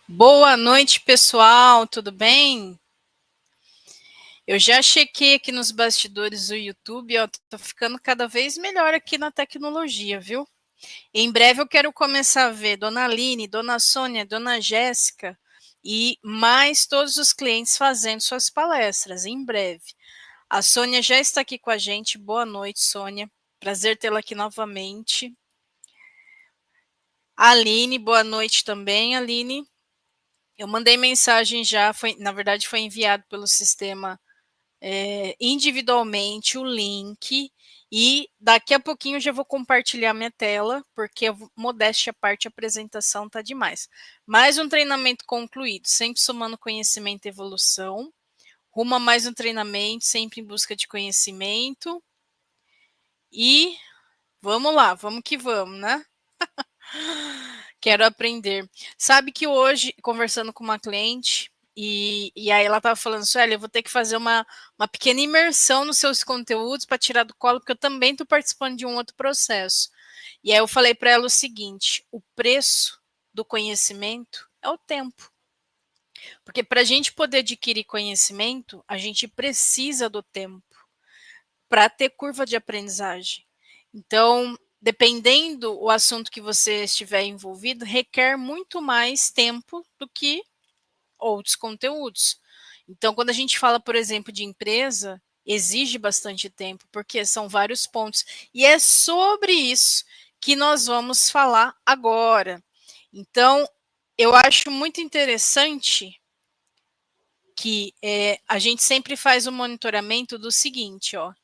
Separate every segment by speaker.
Speaker 1: Boa noite, pessoal, tudo bem? Eu já chequei aqui nos bastidores do YouTube, ó, tô ficando cada vez melhor aqui na tecnologia, viu? Em breve eu quero começar a ver Dona Aline, Dona Sônia, Dona Jéssica e mais todos os clientes fazendo suas palestras, em breve. A Sônia já está aqui com a gente, boa noite, Sônia. Prazer tê-la aqui novamente. Aline, boa noite também, Aline. Eu mandei mensagem já, na verdade foi enviado pelo sistema individualmente o link e daqui a pouquinho eu já vou compartilhar minha tela, porque modéstia à parte, a apresentação tá demais. Mais um treinamento concluído, sempre somando conhecimento e evolução, rumo a mais um treinamento, sempre em busca de conhecimento e vamos lá, vamos que vamos, né? Quero aprender. Sabe que hoje, conversando com uma cliente, e aí ela estava falando, Sueli, eu vou ter que fazer uma pequena imersão nos seus conteúdos para tirar do colo, porque eu também estou participando de um outro processo. E aí eu falei para ela o seguinte, o preço do conhecimento é o tempo. Porque para a gente poder adquirir conhecimento, a gente precisa do tempo para ter curva de aprendizagem. Então, dependendo o assunto que você estiver envolvido, requer muito mais tempo do que outros conteúdos. Então, quando a gente fala, por exemplo, de empresa, exige bastante tempo, porque são vários pontos. E é sobre isso que nós vamos falar agora. Então, eu acho muito interessante que a gente sempre faz o monitoramento do seguinte, ó.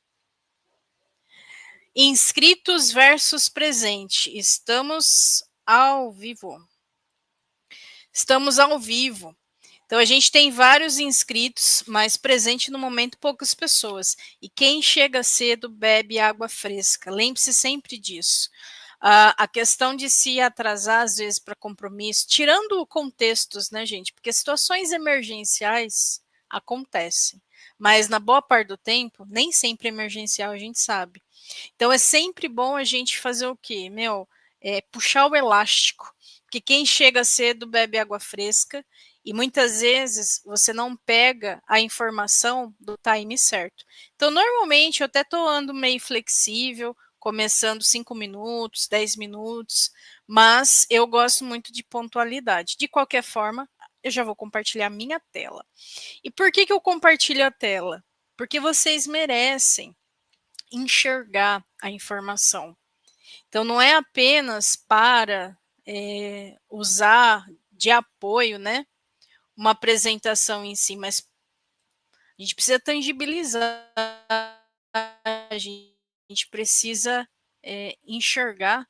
Speaker 1: Inscritos versus presente. Estamos ao vivo. Estamos ao vivo. Então, a gente tem vários inscritos, mas presente no momento poucas pessoas. E quem chega cedo bebe água fresca. Lembre-se sempre disso. A questão de se atrasar, às vezes, para compromisso, tirando contextos, né, gente? Porque situações emergenciais acontecem. Mas, na boa parte do tempo, nem sempre emergencial, a gente sabe. Então é sempre bom a gente fazer o quê? Puxar o elástico. Porque quem chega cedo bebe água fresca e muitas vezes você não pega a informação do time certo. Então, normalmente, eu até estou ando meio flexível, começando 5 minutos, 10 minutos, mas eu gosto muito de pontualidade. De qualquer forma, eu já vou compartilhar minha tela. E por que eu compartilho a tela? Porque vocês merecem enxergar a informação. Então, não é apenas para usar de apoio, né, uma apresentação em si, mas a gente precisa tangibilizar, a gente precisa enxergar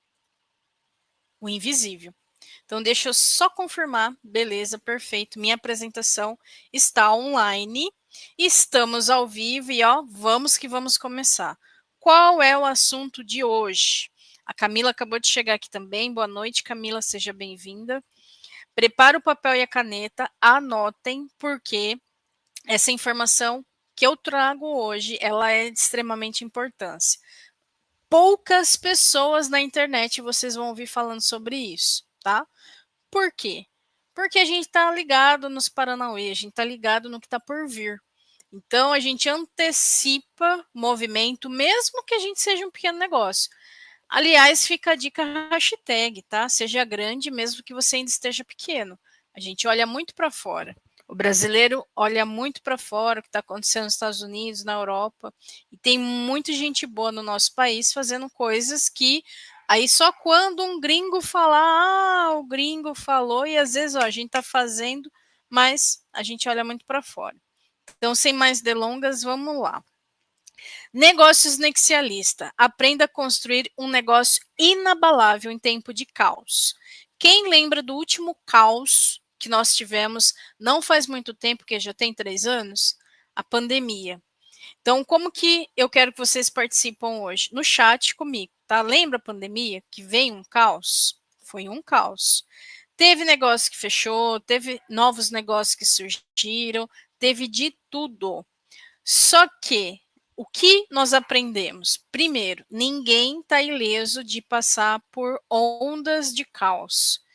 Speaker 1: o invisível. Então, deixa eu só confirmar, beleza, perfeito, minha apresentação está online, estamos ao vivo e ó, vamos que vamos começar. Qual é o assunto de hoje? A Camila acabou de chegar aqui também, boa noite, Camila, seja bem-vinda. Prepara o papel e a caneta, anotem, porque essa informação que eu trago hoje, ela é de extremamente importância. Poucas pessoas na internet vocês vão ouvir falando sobre isso, tá? Por quê? Porque a gente está ligado nos Paranauê, a gente está ligado no que está por vir. Então, a gente antecipa movimento, mesmo que a gente seja um pequeno negócio. Aliás, fica a dica hashtag, tá? Seja grande, mesmo que você ainda esteja pequeno. A gente olha muito para fora. O brasileiro olha muito para fora, o que está acontecendo nos Estados Unidos, na Europa. E tem muita gente boa no nosso país fazendo coisas que aí só quando um gringo falar, o gringo falou, e às vezes ó, a gente está fazendo, mas a gente olha muito para fora. Então, sem mais delongas, vamos lá. Negócios Nexialista. Aprenda a construir um negócio inabalável em tempo de caos. Quem lembra do último caos que nós tivemos não faz muito tempo, que já tem 3 anos? A pandemia. Então, como que eu quero que vocês participam hoje? No chat comigo, tá? Lembra a pandemia que veio um caos? Foi um caos. Teve negócio que fechou, teve novos negócios que surgiram, teve de tudo. Só que o que nós aprendemos? Primeiro, ninguém está ileso de passar por ondas de caos.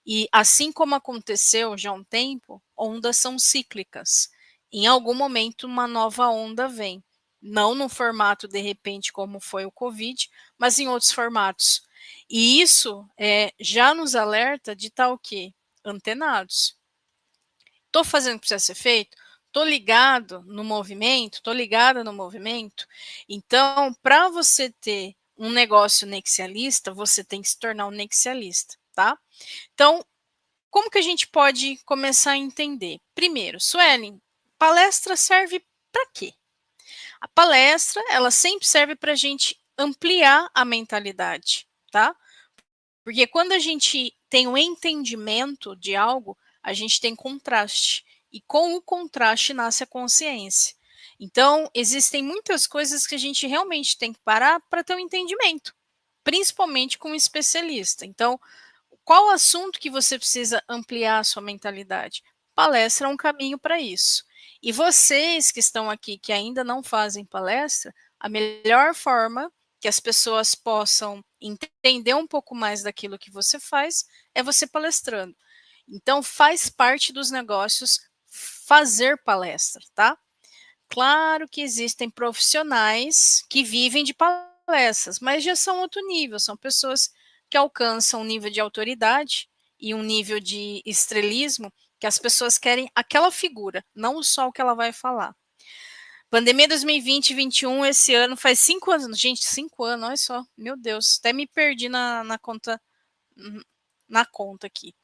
Speaker 1: E assim como aconteceu já há um tempo, ondas são cíclicas. Em algum momento, uma nova onda vem. Não no formato, de repente, como foi o Covid, mas em outros formatos. E isso já nos alerta de estar o quê? Antenados. Estou fazendo o que precisa ser feito? Estou ligado no movimento? Estou ligada no movimento? Então, para você ter um negócio nexialista, você tem que se tornar um nexialista, tá? Então, como que a gente pode começar a entender? Primeiro, Suelen, palestra serve para quê? A palestra, ela sempre serve para a gente ampliar a mentalidade, tá? Porque quando a gente tem um entendimento de algo, a gente tem contraste. E com o contraste nasce a consciência. Então, existem muitas coisas que a gente realmente tem que parar para ter um entendimento, principalmente com um especialista. Então, qual assunto que você precisa ampliar a sua mentalidade? Palestra é um caminho para isso. E vocês que estão aqui, que ainda não fazem palestra, a melhor forma que as pessoas possam entender um pouco mais daquilo que você faz é você palestrando. Então, faz parte dos negócios fazer palestra, tá? Claro que existem profissionais que vivem de palestras, mas já são outro nível, são pessoas que alcançam um nível de autoridade e um nível de estrelismo que as pessoas querem aquela figura, não só o que ela vai falar. Pandemia 2020 e 2021, esse ano faz 5 anos. Gente, 5 anos, olha só. Meu Deus, até me perdi na conta aqui.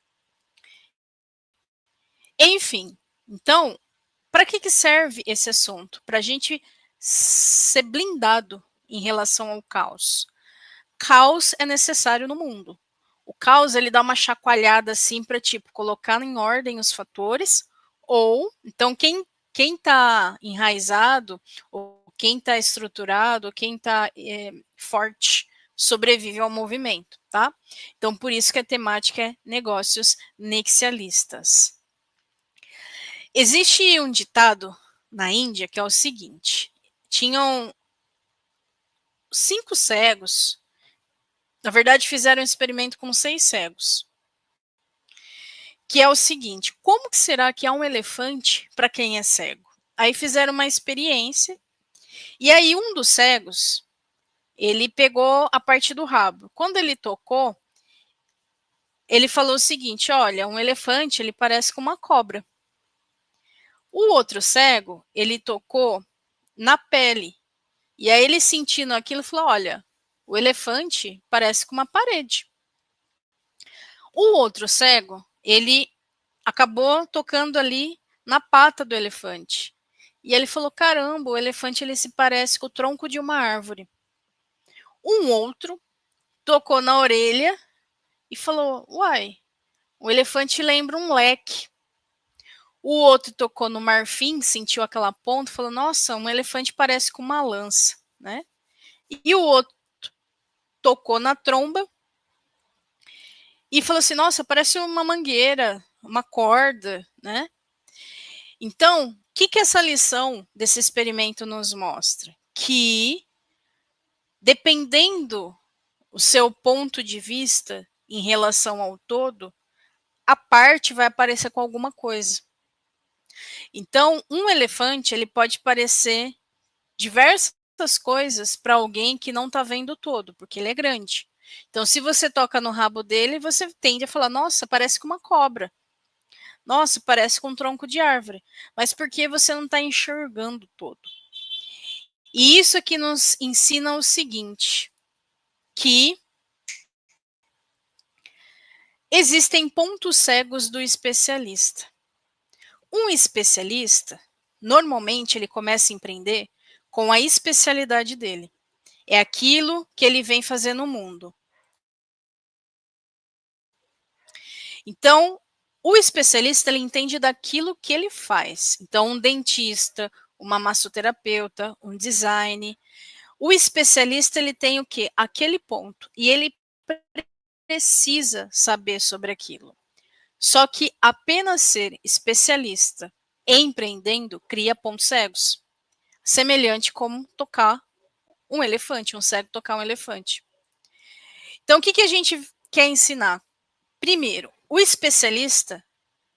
Speaker 1: Enfim, então, para que serve esse assunto? Para a gente ser blindado em relação ao caos. Caos é necessário no mundo. O caos, ele dá uma chacoalhada assim para tipo colocar em ordem os fatores, ou então quem está enraizado, ou quem está estruturado, ou quem está forte, sobrevive ao movimento, tá? Então, por isso que a temática é negócios nexialistas. Existe um ditado na Índia que é o seguinte: tinham 5 cegos, na verdade fizeram um experimento com 6 cegos, que é o seguinte: como que será que há um elefante para quem é cego? Aí fizeram uma experiência, e aí um dos cegos, ele pegou a parte do rabo. Quando ele tocou, ele falou o seguinte: olha, um elefante, ele parece com uma cobra. O outro cego, ele tocou na pele. E aí ele sentindo aquilo, falou: olha, o elefante parece com uma parede. O outro cego, ele acabou tocando ali na pata do elefante. E ele falou: caramba, o elefante ele se parece com o tronco de uma árvore. Um outro tocou na orelha e falou: uai, o elefante lembra um leque. O outro tocou no marfim, sentiu aquela ponta, falou: nossa, um elefante parece com uma lança, né? E o outro tocou na tromba e falou assim: nossa, parece uma mangueira, uma corda, né? Então, o que essa lição desse experimento nos mostra? Que, dependendo o seu ponto de vista em relação ao todo, a parte vai aparecer com alguma coisa. Então, um elefante, ele pode parecer diversas coisas para alguém que não está vendo o todo, porque ele é grande. Então, se você toca no rabo dele, você tende a falar: nossa, parece com uma cobra. Nossa, parece com um tronco de árvore. Mas porque você não está enxergando todo. E isso aqui nos ensina o seguinte: que existem pontos cegos do especialista. Um especialista, normalmente, ele começa a empreender com a especialidade dele. É aquilo que ele vem fazer no mundo. Então, o especialista, ele entende daquilo que ele faz. Então, um dentista, uma massoterapeuta, um design. O especialista, ele tem o quê? Aquele ponto. E ele precisa saber sobre aquilo. Só que apenas ser especialista empreendendo cria pontos cegos. Semelhante como tocar um elefante, um cego tocar um elefante. Então, o que a gente quer ensinar? Primeiro, O especialista,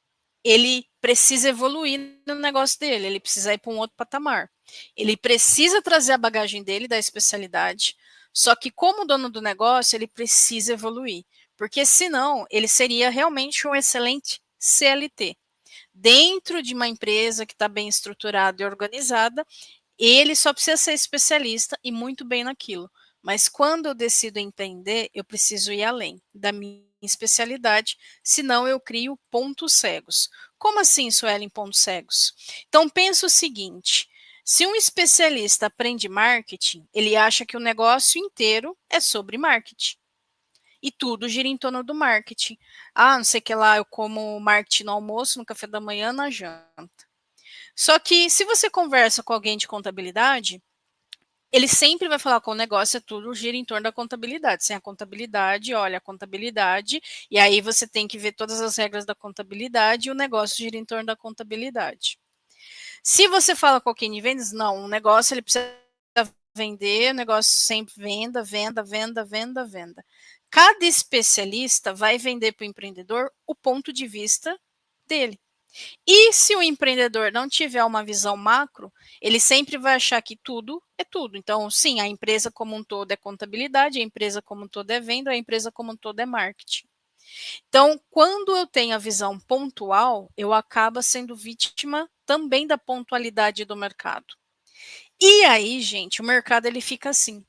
Speaker 1: ele precisa evoluir no negócio dele, ele precisa ir para um outro patamar. Ele precisa trazer a bagagem dele da especialidade, só que como dono do negócio, ele precisa evoluir, porque senão ele seria realmente um excelente CLT. Dentro de uma empresa que está bem estruturada e organizada, ele só precisa ser especialista e muito bem naquilo. Mas quando eu decido empreender, eu preciso ir além da minha especialidade, senão eu crio pontos cegos. Como assim, Suelen, pontos cegos? Então, pensa o seguinte: se um especialista aprende marketing, ele acha que o negócio inteiro é sobre marketing. E tudo gira em torno do marketing. Ah, não sei o que lá, eu como marketing no almoço, no café da manhã, na janta. Só que se você conversa com alguém de contabilidade, ele sempre vai falar que o negócio é tudo gira em torno da contabilidade. Sem a contabilidade, olha, a contabilidade, e aí você tem que ver todas as regras da contabilidade e o negócio gira em torno da contabilidade. Se você fala com alguém de vendas, não, o negócio ele precisa vender, o negócio sempre venda, venda, venda, venda, venda. Cada especialista vai vender para o empreendedor o ponto de vista dele. E se o empreendedor não tiver uma visão macro, ele sempre vai achar que tudo é tudo. Então, sim, a empresa como um todo é contabilidade, a empresa como um todo é venda, a empresa como um todo é marketing. Então, quando eu tenho a visão pontual, eu acabo sendo vítima também da pontualidade do mercado. E aí, gente, o mercado ele fica assim,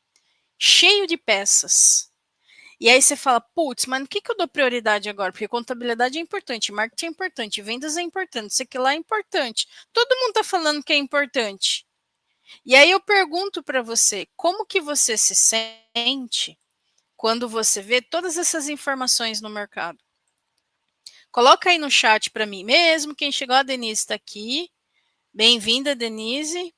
Speaker 1: cheio de peças. E aí você fala, putz, mas no que eu dou prioridade agora? Porque contabilidade é importante, marketing é importante, vendas é importante, isso aqui lá é importante. Todo mundo está falando que é importante. E aí eu pergunto para você, como que você se sente quando você vê todas essas informações no mercado? Coloca aí no chat para mim mesmo, quem chegou, a Denise está aqui. Bem-vinda, Denise.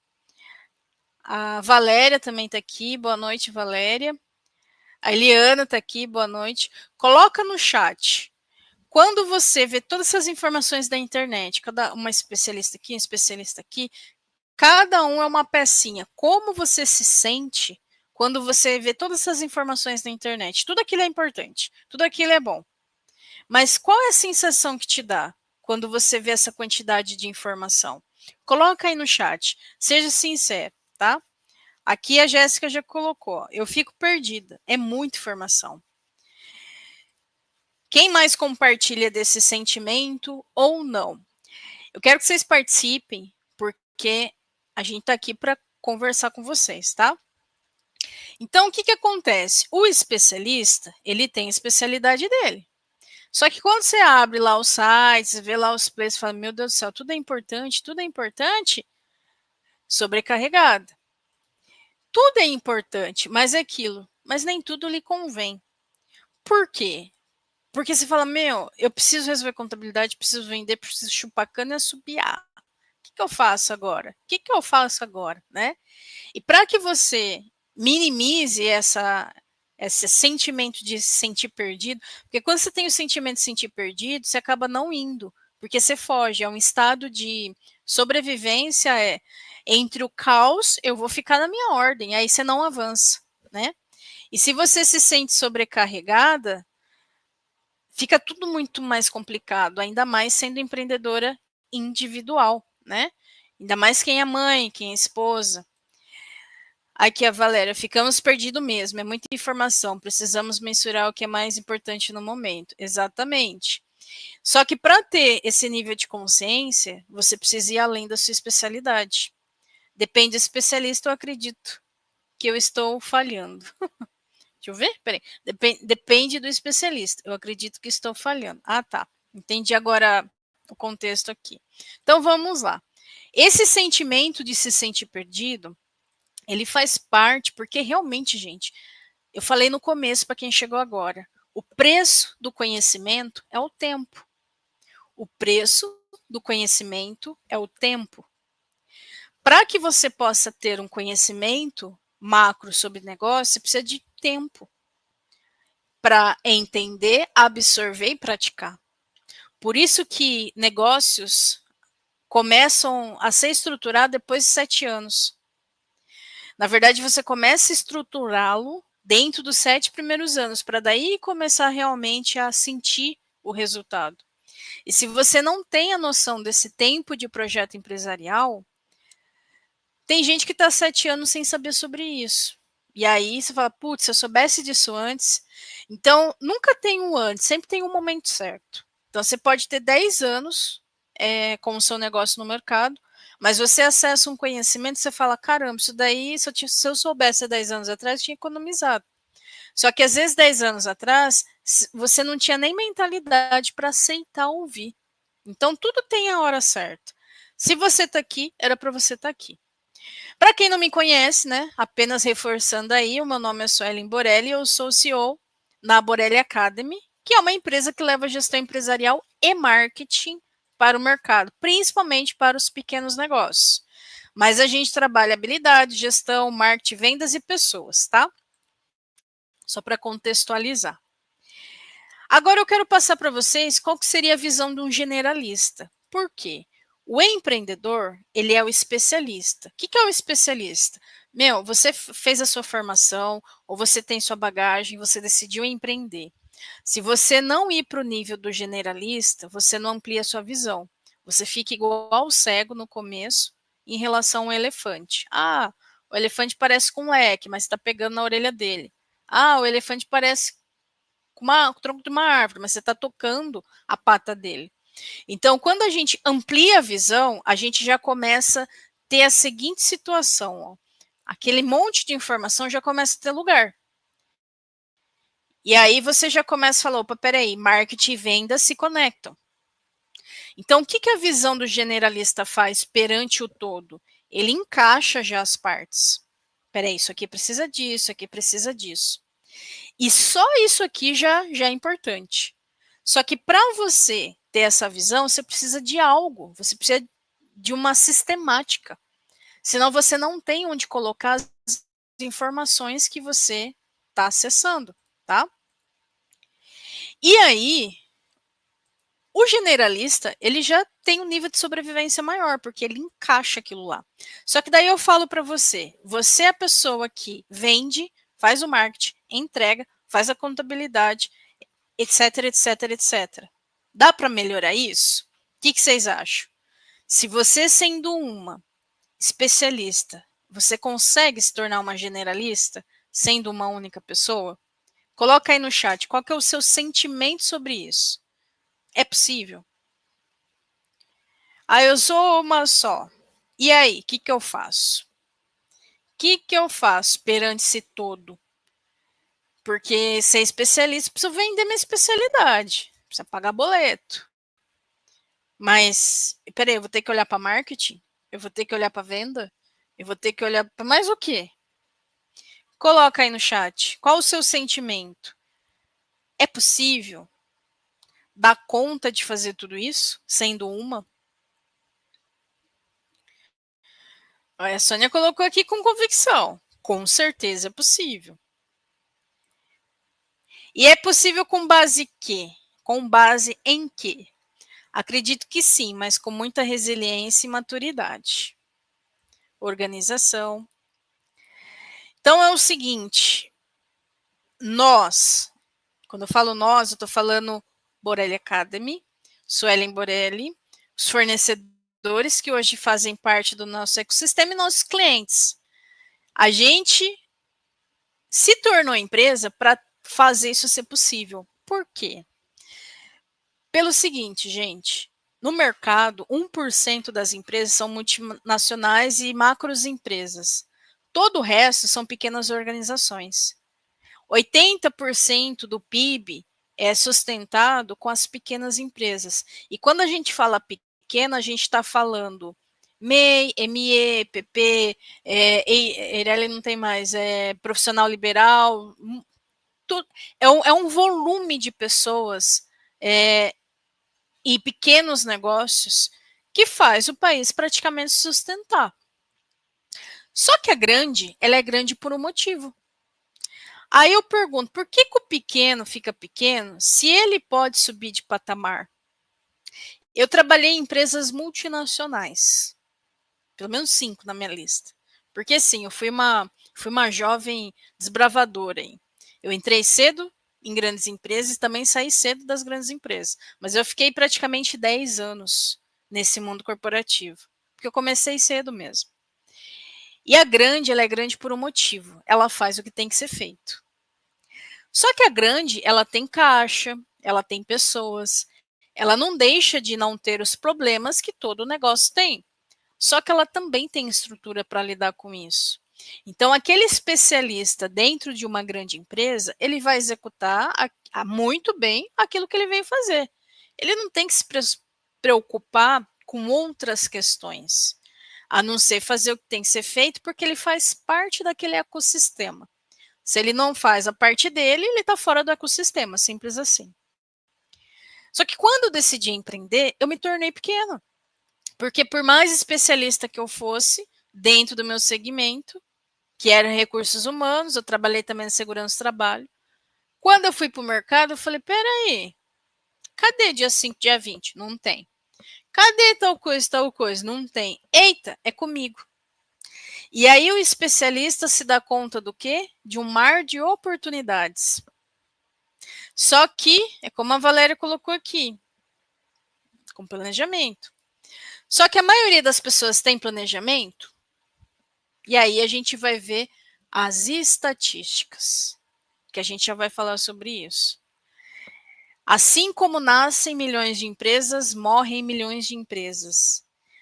Speaker 1: A Valéria também está aqui, boa noite, Valéria. A Eliana está aqui, boa noite. Coloca no chat. Quando você vê todas essas informações da internet, cada uma especialista aqui, um especialista aqui, cada um é uma pecinha. Como você se sente quando você vê todas essas informações na internet? Tudo aquilo é importante, tudo aquilo é bom. Mas qual é a sensação que te dá quando você vê essa quantidade de informação? Coloca aí no chat, seja sincero, tá? Aqui a Jéssica já colocou, eu fico perdida, é muita informação. Quem mais compartilha desse sentimento ou não? Eu quero que vocês participem, porque a gente está aqui para conversar com vocês, tá? Então, o que acontece? O especialista, ele tem a especialidade dele. Só que quando você abre lá os sites, vê lá os plays, fala, meu Deus do céu, tudo é importante, sobrecarregada. Tudo é importante, mas é aquilo. Mas nem tudo lhe convém. Por quê? Porque você fala, meu, eu preciso resolver contabilidade, preciso vender, preciso chupar cana e assobiar. O que eu faço agora? O que eu faço agora, né? E para que você minimize esse sentimento de se sentir perdido, porque quando você tem o sentimento de se sentir perdido, você acaba não indo, porque você foge, é um estado de sobrevivência, entre o caos, eu vou ficar na minha ordem, aí você não avança, né? E se você se sente sobrecarregada, fica tudo muito mais complicado, ainda mais sendo empreendedora individual, né? Ainda mais quem é mãe, quem é esposa. Aqui a Valéria, ficamos perdidos mesmo, é muita informação, precisamos mensurar o que é mais importante no momento. Exatamente. Só que para ter esse nível de consciência, você precisa ir além da sua especialidade. Depende do especialista, eu acredito que eu estou falhando. Deixa eu ver, peraí. Depende do especialista, eu acredito que estou falhando. Ah, tá. Entendi agora o contexto aqui. Então vamos lá. Esse sentimento de se sentir perdido, ele faz parte, porque realmente, gente, eu falei no começo para quem chegou agora, o preço do conhecimento é o tempo. O preço do conhecimento é o tempo. Para que você possa ter um conhecimento macro sobre negócio, você precisa de tempo para entender, absorver e praticar. Por isso que negócios começam a ser estruturados depois de 7 anos. Na verdade, você começa a estruturá-lo dentro dos 7 primeiros anos, para daí começar realmente a sentir o resultado. E se você não tem a noção desse tempo de projeto empresarial, tem gente que está 7 anos sem saber sobre isso. E aí você fala, putz, se eu soubesse disso antes. Então, nunca tem um antes, sempre tem um momento certo. Então, você pode ter 10 anos com o seu negócio no mercado, mas você acessa um conhecimento e você fala, caramba, isso daí, se eu soubesse há 10 anos atrás, eu tinha economizado. Só que às vezes 10 anos atrás, você não tinha nem mentalidade para aceitar ouvir. Então, tudo tem a hora certa. Se você está aqui, era para você estar aqui. Para quem não me conhece, né, apenas reforçando aí, o meu nome é Suelen Borelli, eu sou CEO na Borelli Academy, que é uma empresa que leva gestão empresarial e marketing para o mercado, principalmente para os pequenos negócios. Mas a gente trabalha habilidade, gestão, marketing, vendas e pessoas, tá? Só para contextualizar. Agora eu quero passar para vocês qual que seria a visão de um generalista. Por quê? O empreendedor, ele é o especialista. O que é o especialista? Meu, você fez a sua formação, ou você tem sua bagagem, você decidiu empreender. Se você não ir para o nível do generalista, você não amplia a sua visão. Você fica igual ao cego no começo em relação ao elefante. Ah, o elefante parece com um leque, mas está pegando na orelha dele. Ah, o elefante parece com o tronco de uma árvore, mas você está tocando a pata dele. Então, quando a gente amplia a visão, a gente já começa a ter a seguinte situação: ó, aquele monte de informação já começa a ter lugar. E aí você já começa a falar, opa, peraí, marketing e venda se conectam. Então, o que a visão do generalista faz perante o todo? Ele encaixa já as partes. Peraí, isso aqui precisa disso, isso aqui precisa disso. E só isso aqui já é importante. Só que para você ter essa visão, você precisa de algo, você precisa de uma sistemática. Senão você não tem onde colocar as informações que você está acessando, tá? E aí, o generalista, ele já tem um nível de sobrevivência maior, porque ele encaixa aquilo lá. Só que daí eu falo para você, você é a pessoa que vende, faz o marketing, entrega, faz a contabilidade, etc, etc, etc. Dá para melhorar isso? O que vocês acham? Se você sendo uma especialista, você consegue se tornar uma generalista sendo uma única pessoa? Coloca aí no chat, qual que é o seu sentimento sobre isso? É possível? Ah, eu sou uma só. E aí, o que eu faço? O que eu faço perante esse todo? Porque ser especialista, preciso vender minha especialidade, precisa pagar boleto. Mas, peraí, eu vou ter que olhar para marketing? Eu vou ter que olhar para venda? Eu vou ter que olhar para mais o quê? Coloca aí no chat. Qual o seu sentimento? É possível dar conta de fazer tudo isso, sendo uma? A Sônia colocou aqui com convicção. Com certeza é possível. E é possível com base em quê? Com base em quê? Acredito que sim, mas com muita resiliência e maturidade. Organização. Então é o seguinte, quando eu falo nós, eu estou falando Borelli Academy, Suelen Borelli, os fornecedores que hoje fazem parte do nosso ecossistema e nossos clientes. A gente se tornou empresa para fazer isso ser possível. Por quê? Pelo seguinte, gente, no mercado, 1% das empresas são multinacionais e macros empresas. Todo o resto são pequenas organizações. 80% do PIB é sustentado com as pequenas empresas. E quando a gente fala pequena, a gente está falando MEI, ME, PP, Eireli não tem mais, profissional liberal, é um volume de pessoas e pequenos negócios que faz o país praticamente sustentar. Só que ela é grande por um motivo. Aí eu pergunto, por que o pequeno fica pequeno se ele pode subir de patamar? Eu trabalhei em empresas multinacionais, pelo menos 5 na minha lista. Porque assim, eu fui uma jovem desbravadora. Hein? Eu entrei cedo em grandes empresas e também saí cedo das grandes empresas. Mas eu fiquei praticamente 10 anos nesse mundo corporativo, porque eu comecei cedo mesmo. E a grande, ela é grande por um motivo. Ela faz o que tem que ser feito. Só que a grande, ela tem caixa, ela tem pessoas, ela não deixa de não ter os problemas que todo negócio tem. Só que ela também tem estrutura para lidar com isso. Então, aquele especialista dentro de uma grande empresa, ele vai executar muito bem aquilo que ele veio fazer. Ele não tem que se preocupar com outras questões, a não ser fazer o que tem que ser feito, porque ele faz parte daquele ecossistema. Se ele não faz a parte dele, ele está fora do ecossistema, simples assim. Só que quando eu decidi empreender, eu me tornei pequena. Porque por mais especialista que eu fosse, dentro do meu segmento, que era recursos humanos, eu trabalhei também na segurança do trabalho. Quando eu fui para o mercado, eu falei, peraí, cadê dia 5, dia 20? Não tem. Cadê tal coisa? Não tem. Eita, é comigo. E aí o especialista se dá conta do quê? De um mar de oportunidades. Só que, é como a Valéria colocou aqui, com planejamento. Só que a maioria das pessoas tem planejamento, e aí a gente vai ver as estatísticas, que a gente já vai falar sobre isso. Assim como nascem milhões de empresas, morrem milhões de empresas.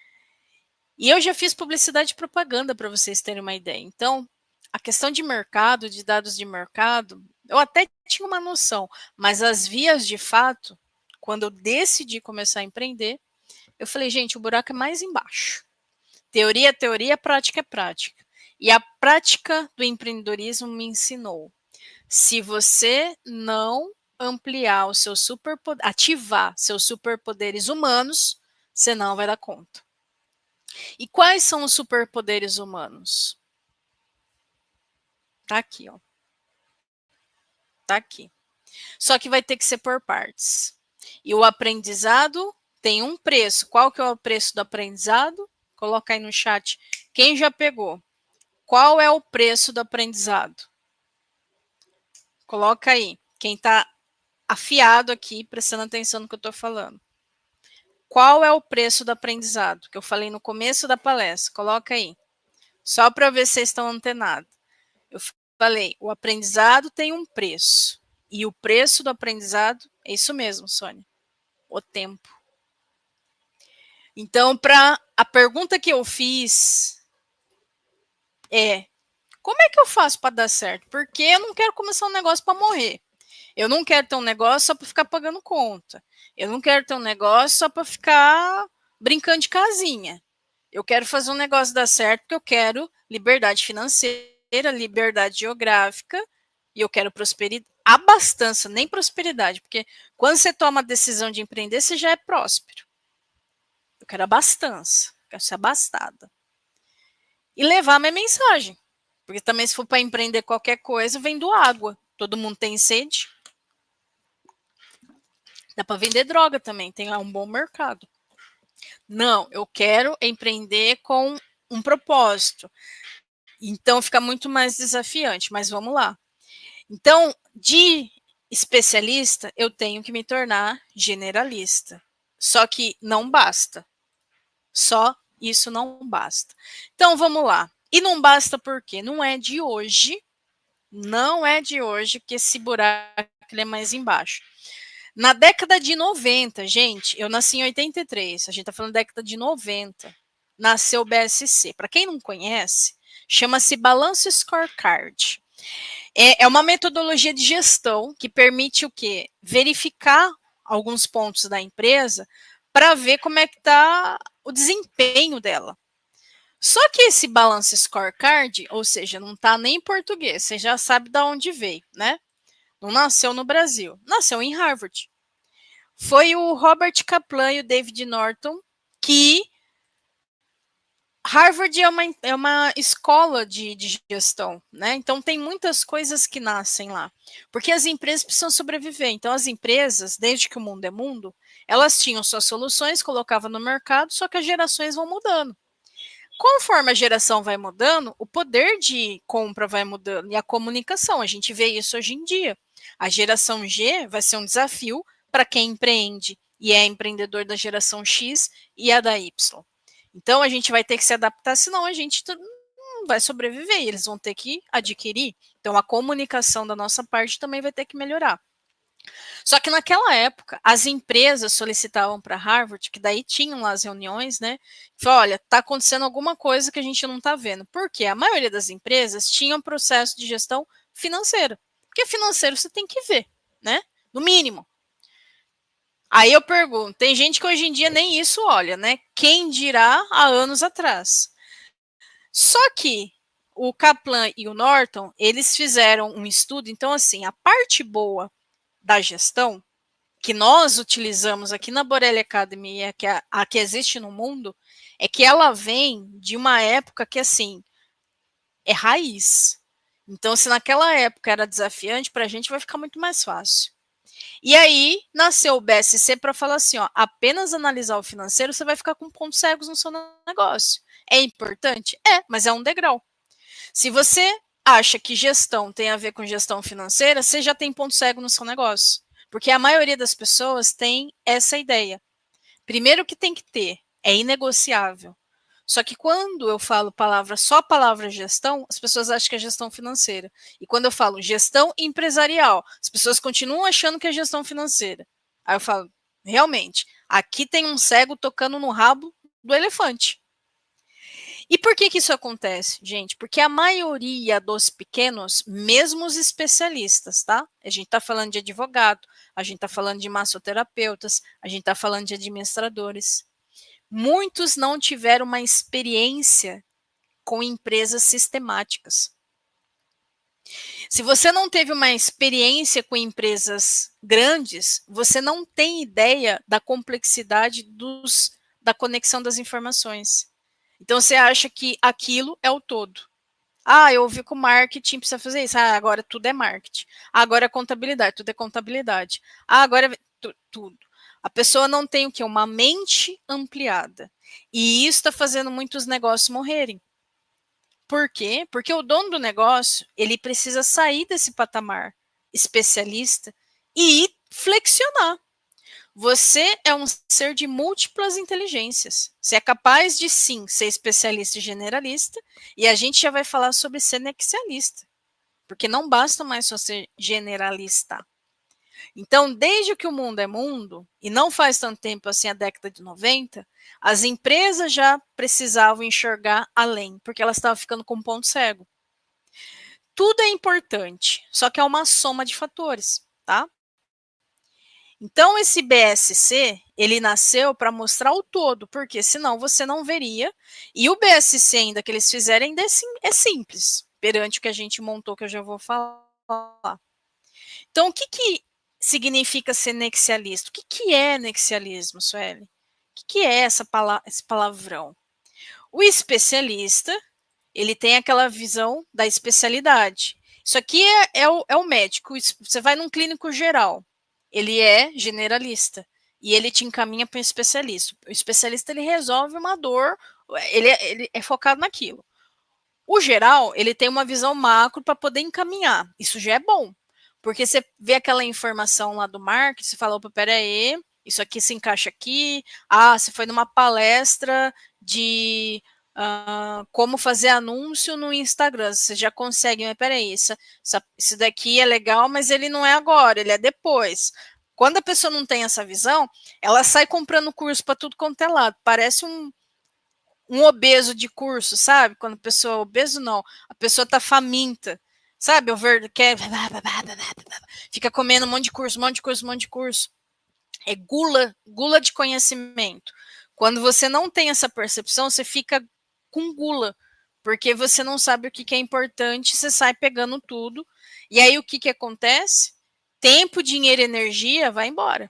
Speaker 1: E eu já fiz publicidade e propaganda para vocês terem uma ideia. Então, a questão de mercado, de dados de mercado, eu até tinha uma noção, mas as vias de fato, quando eu decidi começar a empreender, eu falei, gente, o buraco é mais embaixo. Teoria é teoria, prática é prática. E a prática do empreendedorismo me ensinou. Se você não ampliar o seu superpoder, ativar seus superpoderes humanos, você não vai dar conta. E quais são os superpoderes humanos? Tá aqui, ó. Tá aqui. Só que vai ter que ser por partes. E o aprendizado tem um preço. Qual que é o preço do aprendizado? Coloca aí no chat. Quem já pegou? Qual é o preço do aprendizado? Coloca aí. Quem está afiado aqui, prestando atenção no que eu estou falando. Qual é o preço do aprendizado? Que eu falei no começo da palestra. Coloca aí. Só para ver se vocês estão antenados. Eu falei, o aprendizado tem um preço. E o preço do aprendizado é isso mesmo, Sônia. O tempo. Então, a pergunta que eu fiz é: como é que eu faço para dar certo? Porque eu não quero começar um negócio para morrer. Eu não quero ter um negócio só para ficar pagando conta. Eu não quero ter um negócio só para ficar brincando de casinha. Eu quero fazer um negócio dar certo porque eu quero liberdade financeira, liberdade geográfica e eu quero prosperidade. Abastança, nem prosperidade, porque quando você toma a decisão de empreender, você já é próspero. Eu quero abastança, quero ser abastada. E levar a minha mensagem. Porque também, se for para empreender qualquer coisa, vendo água. Todo mundo tem sede. Dá para vender droga também, tem um bom mercado. Não, eu quero empreender com um propósito. Então, fica muito mais desafiante, mas vamos lá. Então, de especialista, eu tenho que me tornar generalista. Só que não basta. Só isso não basta. Então, vamos lá. E não basta por quê? Não é de hoje que esse buraco é mais embaixo. Na década de 90, gente, eu nasci em 83, a gente está falando da década de 90, nasceu o BSC. Para quem não conhece, chama-se Balance Scorecard. É uma metodologia de gestão que permite o quê? Verificar alguns pontos da empresa para ver como é que está o desempenho dela. Só que esse Balance Scorecard, ou seja, não está nem em português, você já sabe de onde veio, né? Não nasceu no Brasil, nasceu em Harvard. Foi o Robert Kaplan e o David Norton que Harvard é uma escola de gestão, né? Então tem muitas coisas que nascem lá, porque as empresas precisam sobreviver. Então as empresas, desde que o mundo é mundo, elas tinham suas soluções, colocavam no mercado, só que as gerações vão mudando. Conforme a geração vai mudando, o poder de compra vai mudando e a comunicação, a gente vê isso hoje em dia. A geração G vai ser um desafio para quem empreende e é empreendedor da geração X e a da Y. Então a gente vai ter que se adaptar, senão a gente não vai sobreviver, e eles vão ter que adquirir. Então a comunicação da nossa parte também vai ter que melhorar. Só que naquela época, as empresas solicitavam para Harvard, que daí tinham lá as reuniões, né? Falou, olha, está acontecendo alguma coisa que a gente não está vendo. Por quê? A maioria das empresas tinha um processo de gestão financeira. Porque financeiro você tem que ver, né? No mínimo. Aí eu pergunto, tem gente que hoje em dia nem isso olha, né? Quem dirá há anos atrás? Só que o Kaplan e o Norton, eles fizeram um estudo, então assim, a parte boa da gestão que nós utilizamos aqui na Borelli Academy, a que existe no mundo, é que ela vem de uma época que, assim, é raiz. Então, se naquela época era desafiante, para a gente vai ficar muito mais fácil. E aí, nasceu o BSC para falar assim, ó, apenas analisar o financeiro, você vai ficar com pontos cegos no seu negócio. É importante? É, mas é um degrau. Se você acha que gestão tem a ver com gestão financeira, você já tem ponto cego no seu negócio. Porque a maioria das pessoas tem essa ideia. Primeiro que tem que ter, é inegociável. Só que quando eu falo só a palavra gestão, as pessoas acham que é gestão financeira. E quando eu falo gestão empresarial, as pessoas continuam achando que é gestão financeira. Aí eu falo, realmente, aqui tem um cego tocando no rabo do elefante. E por que isso acontece, gente? Porque a maioria dos pequenos, mesmo os especialistas, tá? A gente está falando de advogado, a gente está falando de massoterapeutas, a gente está falando de administradores. Muitos não tiveram uma experiência com empresas sistemáticas. Se você não teve uma experiência com empresas grandes, você não tem ideia da complexidade da conexão das informações. Então você acha que aquilo é o todo. Ah, eu ouvi que o marketing precisa fazer isso. Ah, agora tudo é marketing. Agora é contabilidade, tudo é contabilidade. Ah, agora é tudo. A pessoa não tem o quê? Uma mente ampliada. E isso está fazendo muitos negócios morrerem. Por quê? Porque o dono do negócio, ele precisa sair desse patamar especialista e flexionar. Você é um ser de múltiplas inteligências. Você é capaz de, sim, ser especialista e generalista, e a gente já vai falar sobre ser nexialista, porque não basta mais só ser generalista. Então, desde que o mundo é mundo, e não faz tanto tempo assim, a década de 90, as empresas já precisavam enxergar além, porque elas estavam ficando com um ponto cego. Tudo é importante, só que é uma soma de fatores, tá? Então, esse BSC, ele nasceu para mostrar o todo, porque senão você não veria. E o BSC ainda que eles fizeram ainda é simples, perante o que a gente montou, que eu já vou falar. Então, o que significa ser nexialista? O que é nexialismo, Sueli? O que é esse palavrão? O especialista, ele tem aquela visão da especialidade. Isso aqui é o médico. Você vai num clínico geral. Ele é generalista e ele te encaminha para um especialista. O especialista ele resolve uma dor, ele é focado naquilo. O geral, ele tem uma visão macro para poder encaminhar. Isso já é bom, porque você vê aquela informação lá do marketing, você fala, opa, peraí, isso aqui se encaixa aqui. Ah, você foi numa palestra de como fazer anúncio no Instagram. Você já consegue, mas peraí, isso daqui é legal, mas ele não é agora, ele é depois. Quando a pessoa não tem essa visão, ela sai comprando curso para tudo quanto é lado. Parece um obeso de curso, sabe? Quando a pessoa, obeso não, a pessoa tá faminta, sabe? O verde quer, fica comendo um monte de curso, um monte de curso, um monte de curso. É gula de conhecimento. Quando você não tem essa percepção, você fica com gula, porque você não sabe o que é importante, você sai pegando tudo, e aí o que acontece? Tempo, dinheiro e energia vai embora.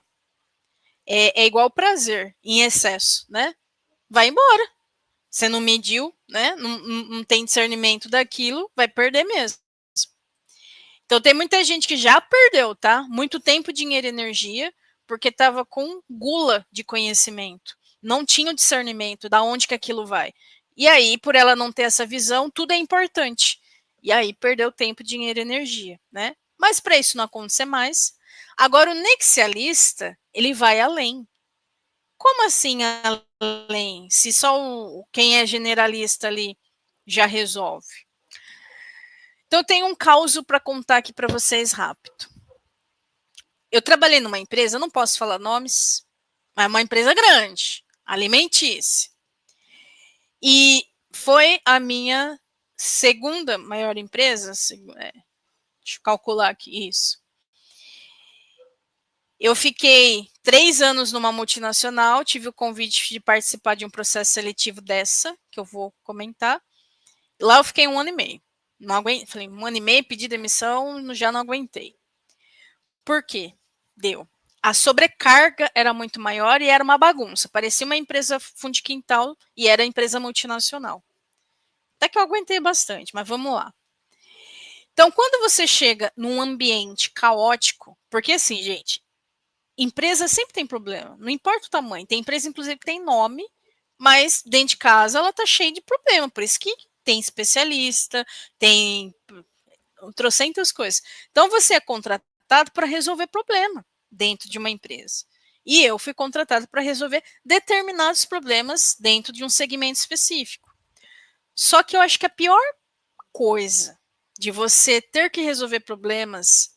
Speaker 1: É igual prazer em excesso, né? Vai embora. Você não mediu, né? Não tem discernimento daquilo, vai perder mesmo. Então tem muita gente que já perdeu, tá? Muito tempo, dinheiro e energia, porque estava com gula de conhecimento. Não tinha o discernimento da onde que aquilo vai. E aí, por ela não ter essa visão, tudo é importante. E aí perdeu tempo, dinheiro e energia, né? Mas para isso não acontecer mais, agora o nexialista, ele vai além. Como assim além? Se só quem é generalista ali já resolve. Então eu tenho um caso para contar aqui para vocês rápido. Eu trabalhei numa empresa, não posso falar nomes, mas é uma empresa grande, alimentícia. E foi a minha segunda maior empresa, deixa eu calcular aqui isso. Eu fiquei 3 anos numa multinacional, tive o convite de participar de um processo seletivo dessa, que eu vou comentar. Lá eu fiquei 1 ano e meio. Não aguentei, falei, 1 ano e meio, pedi demissão, já não aguentei. Por quê? Deu. A sobrecarga era muito maior e era uma bagunça. Parecia uma empresa fundo de quintal e era empresa multinacional. Até que eu aguentei bastante, mas vamos lá. Então, quando você chega num ambiente caótico, porque assim, gente, empresa sempre tem problema, não importa o tamanho. Tem empresa, inclusive, que tem nome, mas dentro de casa ela tá cheia de problema. Por isso que tem especialista, tem trocentas coisas. Então, você é contratado para resolver problema dentro de uma empresa. E eu fui contratado para resolver determinados problemas dentro de um segmento específico. Só que eu acho que a pior coisa de você ter que resolver problemas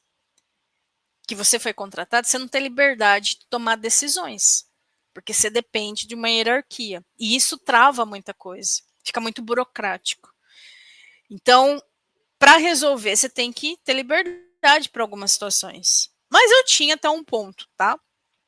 Speaker 1: que você foi contratado, você não tem liberdade de tomar decisões, porque você depende de uma hierarquia. E isso trava muita coisa, fica muito burocrático. Então, para resolver, você tem que ter liberdade para algumas situações. Mas eu tinha até um ponto, tá?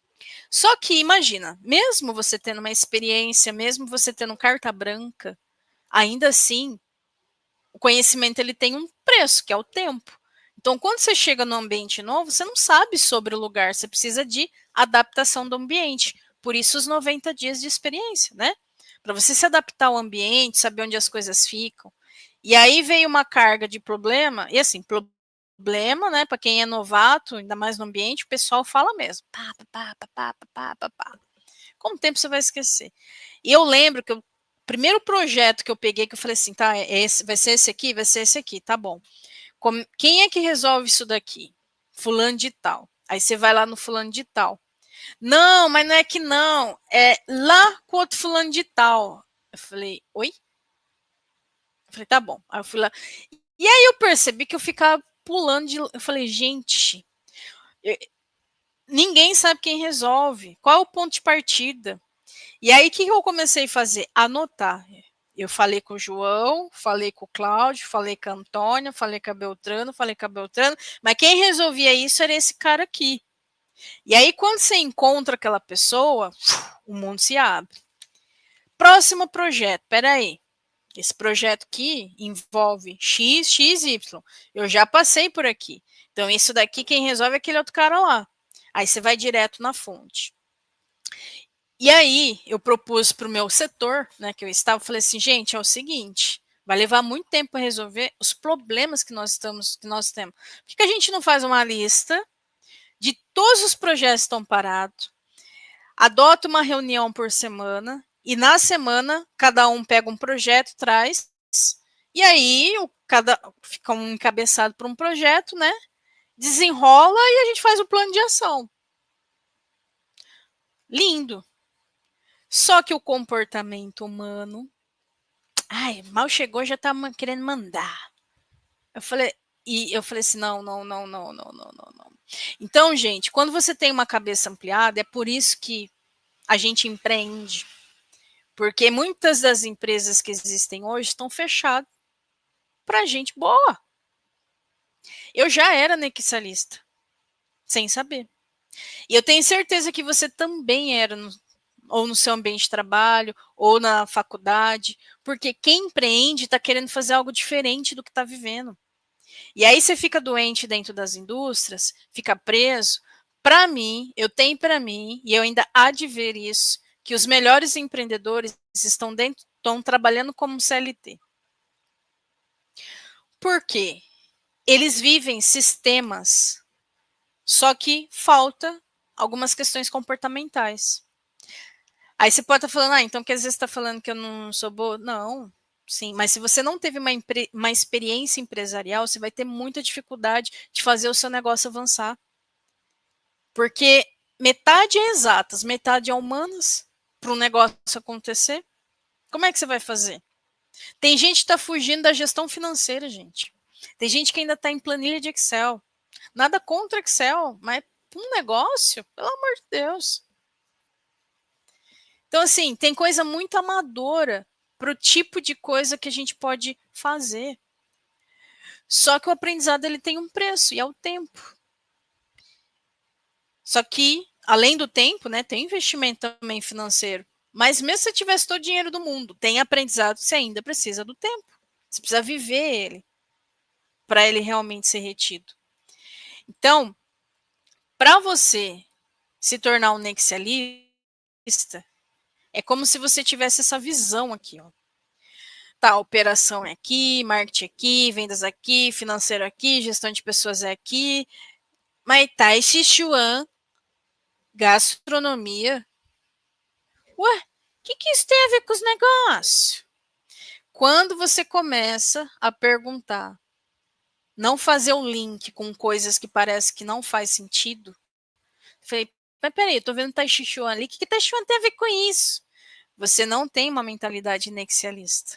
Speaker 1: Só que imagina, mesmo você tendo uma experiência, mesmo você tendo carta branca, ainda assim, o conhecimento ele tem um preço, que é o tempo. Então, quando você chega num ambiente novo, você não sabe sobre o lugar, você precisa de adaptação do ambiente. Por isso, os 90 dias de experiência, né? Para você se adaptar ao ambiente, saber onde as coisas ficam. E aí veio uma carga de problema, e assim, problema, né? Para quem é novato, ainda mais no ambiente, o pessoal fala mesmo. Pá, pá, pá, pá, pá, pá, pá. Com o tempo você vai esquecer. E eu lembro que o primeiro projeto que eu peguei, que eu falei assim, tá, vai ser esse aqui, vai ser esse aqui, tá bom. Quem é que resolve isso daqui? Fulano de tal. Aí você vai lá no fulano de tal. Não, mas não é que não. É lá com outro fulano de tal. Eu falei, oi? Eu falei, tá bom. Aí eu fui lá. E aí eu percebi que eu ficava pulando de. Eu falei, gente, ninguém sabe quem resolve. Qual é o ponto de partida? E aí, o que eu comecei a fazer? Anotar. Eu falei com o João, falei com o Cláudio, falei com a Antônia, falei com a Beltrano, falei com a Beltrano, mas quem resolvia isso era esse cara aqui. E aí, quando você encontra aquela pessoa, o mundo se abre. Próximo projeto, peraí. Esse projeto aqui envolve X, X, Y. Eu já passei por aqui. Então, isso daqui, quem resolve é aquele outro cara lá. Aí você vai direto na fonte. E aí, eu propus para o meu setor, né, que eu estava, falei assim, gente, é o seguinte, vai levar muito tempo para resolver os problemas que nós temos. Por que a gente não faz uma lista de todos os projetos que estão parados, adota uma reunião por semana, e na semana, cada um pega um projeto, traz, e aí, cada fica um encabeçado por um projeto, né, desenrola e a gente faz o plano de ação. Lindo. Só que o comportamento humano, ai, mal chegou, já tá querendo mandar. Eu falei assim, não, não, não, não, não, não, não, não. Então, gente, quando você tem uma cabeça ampliada, é por isso que a gente empreende. Porque muitas das empresas que existem hoje estão fechadas para gente boa. Eu já era nexalista, sem saber. E eu tenho certeza que você também era, ou no seu ambiente de trabalho, ou na faculdade, porque quem empreende está querendo fazer algo diferente do que está vivendo. E aí você fica doente dentro das indústrias, fica preso. Para mim, eu tenho para mim, e eu ainda há de ver isso, que os melhores empreendedores estão trabalhando como CLT. Por quê? Eles vivem sistemas, só que falta algumas questões comportamentais. Aí você pode estar falando, então que às vezes está falando que eu não sou boa. Não, sim, mas se você não teve uma experiência empresarial, você vai ter muita dificuldade de fazer o seu negócio avançar. Porque metade é exatas, metade é humanas para um negócio acontecer. Como é que você vai fazer? Tem gente que está fugindo da gestão financeira, gente. Tem gente que ainda está em planilha de Excel. Nada contra Excel, mas um negócio, pelo amor de Deus. Então, assim, tem coisa muito amadora para o tipo de coisa que a gente pode fazer. Só que o aprendizado ele tem um preço, e é o tempo. Só que, além do tempo, né, tem investimento também financeiro. Mas mesmo se você tivesse todo o dinheiro do mundo, tem aprendizado, você ainda precisa do tempo. Você precisa viver ele para ele realmente ser retido. Então, para você se tornar um nexialista, é como se você tivesse essa visão aqui, ó. Tá, operação é aqui, marketing aqui, vendas aqui, financeiro aqui, gestão de pessoas é aqui, mas Tai Chi Chuan, gastronomia. Ué, o que isso tem a ver com os negócios? Quando você começa a perguntar, não fazer o link com coisas que parece que não faz sentido, falei, mas peraí, eu tô vendo Tai Chi Chuan ali, o que Tai Chi Chuan tem a ver com isso? Você não tem uma mentalidade nexialista.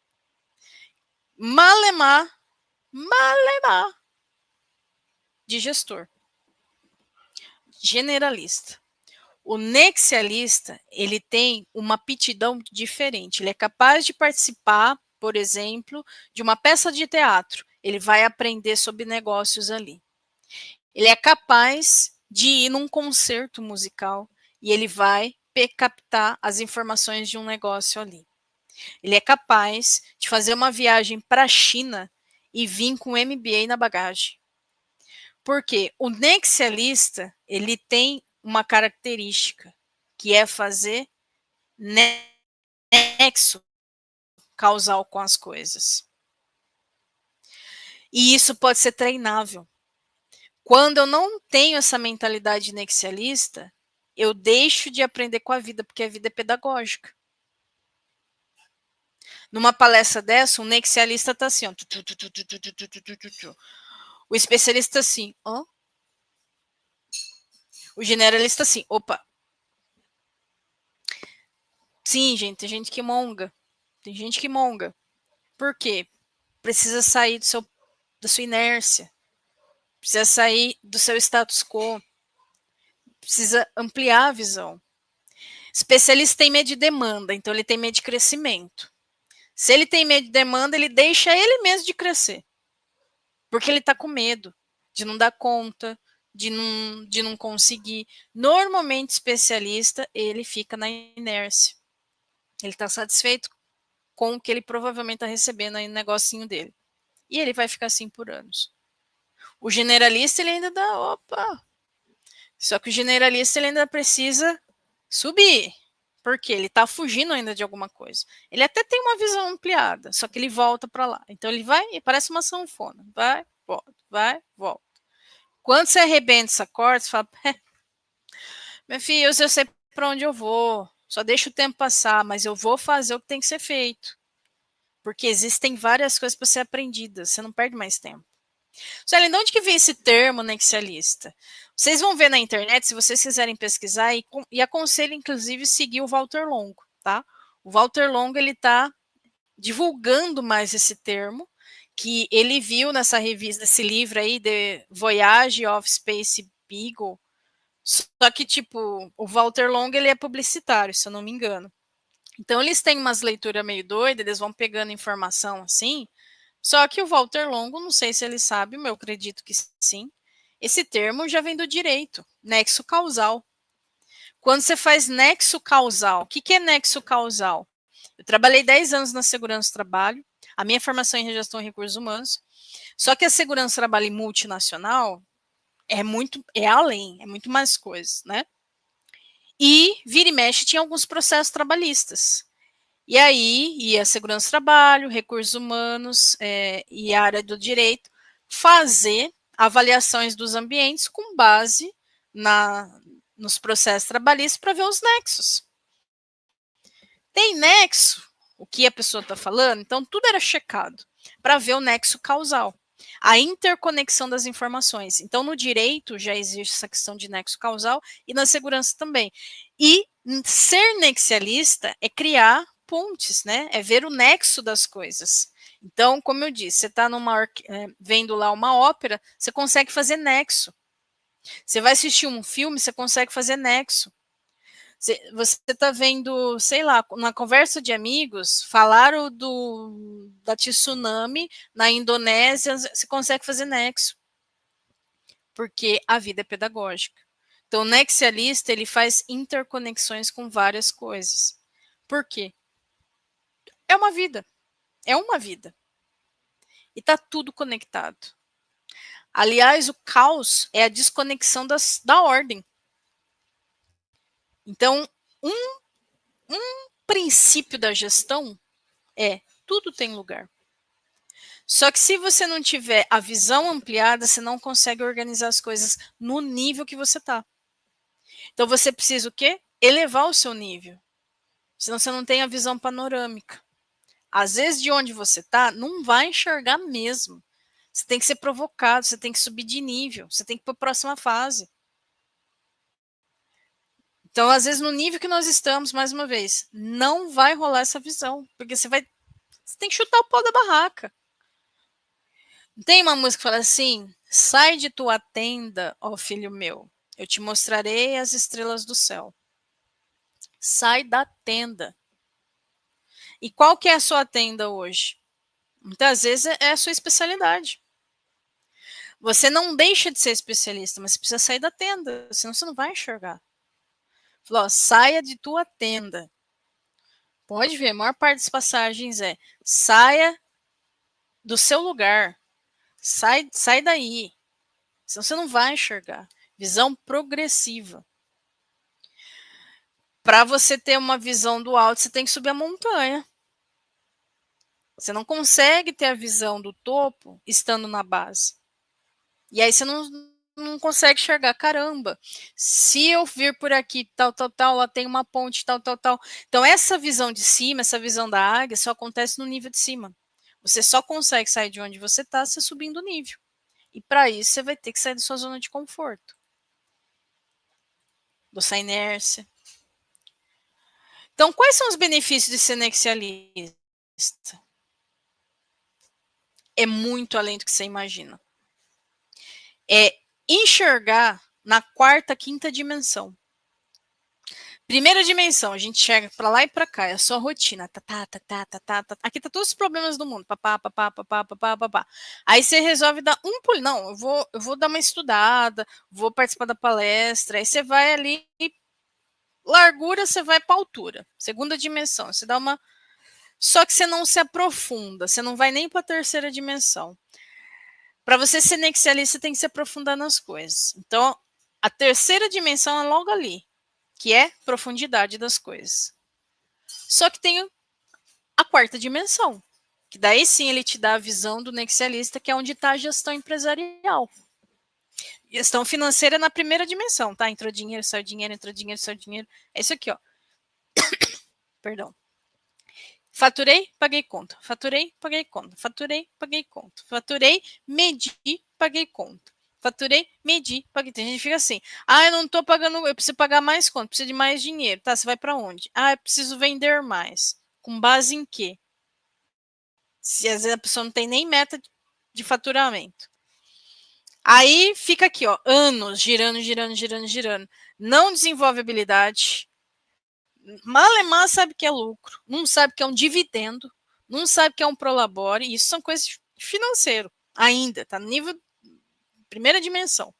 Speaker 1: Malemar de gestor. Generalista. O nexialista, ele tem uma aptidão diferente. Ele é capaz de participar, por exemplo, de uma peça de teatro. Ele vai aprender sobre negócios ali. Ele é capaz de ir num concerto musical e ele vai captar as informações de um negócio ali. Ele é capaz de fazer uma viagem para a China e vir com MBA na bagagem. Porque o nexialista, ele tem uma característica, que é fazer nexo causal com as coisas. E isso pode ser treinável. Quando eu não tenho essa mentalidade nexialista, eu deixo de aprender com a vida, porque a vida é pedagógica. Numa palestra dessa, um nexialista está assim, ó, o especialista assim, ó. O generalista assim, opa. Sim, gente, tem gente que monga. Tem gente que monga. Por quê? Precisa sair da sua inércia. Precisa sair do seu status quo. Precisa ampliar a visão. Especialista tem medo de demanda, então ele tem medo de crescimento. Se ele tem medo de demanda, ele deixa ele mesmo de crescer. Porque ele está com medo de não dar conta, de não conseguir. Normalmente, especialista, ele fica na inércia. Ele está satisfeito com o que ele provavelmente está recebendo aí no negocinho dele. E ele vai ficar assim por anos. O generalista, ele ainda dá, opa. Só que o generalista, ele ainda precisa subir. Porque ele está fugindo ainda de alguma coisa. Ele até tem uma visão ampliada, só que ele volta para lá. Então ele vai e parece uma sanfona. Vai, volta. Quando você arrebenta essa corda, você fala, meu filho, eu sei para onde eu vou. Só deixa o tempo passar, mas eu vou fazer o que tem que ser feito. Porque existem várias coisas para ser aprendidas. Você não perde mais tempo. Suelen, de onde que vem esse termo nexialista? Vocês vão ver na internet, se vocês quiserem pesquisar, e aconselho, inclusive, seguir o Walter Longo, tá? O Walter Longo, ele tá divulgando mais esse termo, que ele viu nessa revista, esse livro aí, The Voyage of Space Beagle, só que, tipo, o Walter Longo, ele é publicitário, se eu não me engano. Então, eles têm umas leituras meio doidas, eles vão pegando informação assim. Só que o Walter Longo, não sei se ele sabe, mas eu acredito que sim. Esse termo já vem do direito, nexo causal. Quando você faz nexo causal, o que é nexo causal? Eu trabalhei 10 anos na segurança do trabalho, a minha formação é em gestão de recursos humanos, só que a segurança do trabalho multinacional é além, é muito mais coisas, né? E vira e mexe tinha alguns processos trabalhistas. E aí ia segurança do trabalho, recursos humanos e a área do direito fazer avaliações dos ambientes com base nos processos trabalhistas para ver os nexos. Tem nexo? o que a pessoa está falando, então tudo era checado para ver o nexo causal, a interconexão das informações. Então, no direito já existe essa questão de nexo causal e na segurança também. E ser nexialista é criar pontes, né? É ver o nexo das coisas. Então, como eu disse, você está vendo lá uma ópera, você consegue fazer nexo. Você vai assistir um filme, você consegue fazer nexo. Você está vendo, sei lá, na conversa de amigos, falaram da tsunami na Indonésia, você consegue fazer nexo. Porque a vida é pedagógica. Então, o nexialista, ele faz interconexões com várias coisas. Por quê? É uma vida. É uma vida. E está tudo conectado. Aliás, o caos é a desconexão da ordem. Então, um princípio da gestão é tudo tem lugar. Só que se você não tiver a visão ampliada, você não consegue organizar as coisas no nível que você está. Então você precisa o quê? Elevar o seu nível. Senão você não tem a visão panorâmica. Às vezes, de onde você está, não vai enxergar mesmo. Você tem que ser provocado, você tem que subir de nível, você tem que ir para a próxima fase. Então, às vezes, no nível que nós estamos, mais uma vez, não vai rolar essa visão, porque você tem que chutar o pau da barraca. Tem uma música que fala assim: sai de tua tenda, ó filho meu, eu te mostrarei as estrelas do céu. Sai da tenda. E qual que é a sua tenda hoje? Muitas vezes é a sua especialidade. Você não deixa de ser especialista, mas você precisa sair da tenda, senão você não vai enxergar. Falou, ó, saia de tua tenda. Pode ver, a maior parte das passagens é saia do seu lugar. Sai daí. Senão você não vai enxergar. Visão progressiva. Para você ter uma visão do alto, você tem que subir a montanha. Você não consegue ter a visão do topo estando na base. E aí você não consegue enxergar. Caramba, se eu vir por aqui, tal, lá tem uma ponte, tal. Então, essa visão de cima, essa visão da águia, só acontece no nível de cima. Você só consegue sair de onde você está se subindo o nível. E para isso, você vai ter que sair da sua zona de conforto. Dessa inércia. Então, quais são os benefícios de ser nexialista? É muito além do que você imagina. É enxergar na quarta, quinta dimensão. Primeira dimensão, a gente chega para lá e para cá, é a sua rotina. Aqui tá todos os problemas do mundo. Papá. Aí você resolve dar um pulo. Não, eu vou dar uma estudada, vou participar da palestra. Aí você vai ali, largura, você vai para altura. Segunda dimensão, você dá uma. Só que você não se aprofunda, você não vai nem para a terceira dimensão. Para você ser nexialista, você tem que se aprofundar nas coisas. Então, a terceira dimensão é logo ali, que é profundidade das coisas. Só que tem a quarta dimensão, que daí sim ele te dá a visão do nexialista, que é onde está a gestão empresarial. Gestão financeira na primeira dimensão, tá? Entrou dinheiro, saiu dinheiro, entrou dinheiro, saiu dinheiro. É isso aqui, ó. Perdão. Faturei, paguei conta. Faturei, paguei conta. Faturei, paguei conta. Faturei, medi, paguei conta. Faturei, medi, paguei. Tem gente que fica assim: ah, eu não tô pagando, eu preciso pagar mais conta, preciso de mais dinheiro. Tá, você vai para onde? Ah, eu preciso vender mais. Com base em quê? Se às vezes a pessoa não tem nem meta de faturamento. Aí fica aqui, ó, anos girando. Não desenvolve habilidade. Malemar sabe que é lucro, não sabe que é um dividendo, não sabe que é um prolabore. Isso são coisas de financeiro ainda, tá no nível primeira dimensão.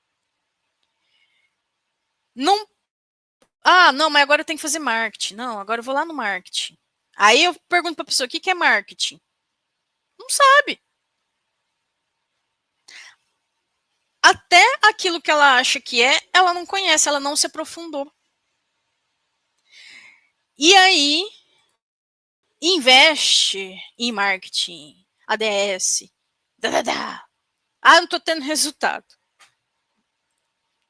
Speaker 1: Não, não, mas agora eu tenho que fazer marketing. Não, agora eu vou lá no marketing. Aí eu pergunto para a pessoa: o que é marketing? Não sabe. Até aquilo que ela acha que é, ela não conhece, ela não se aprofundou. E aí, investe em marketing, ADS. Não estou tendo resultado.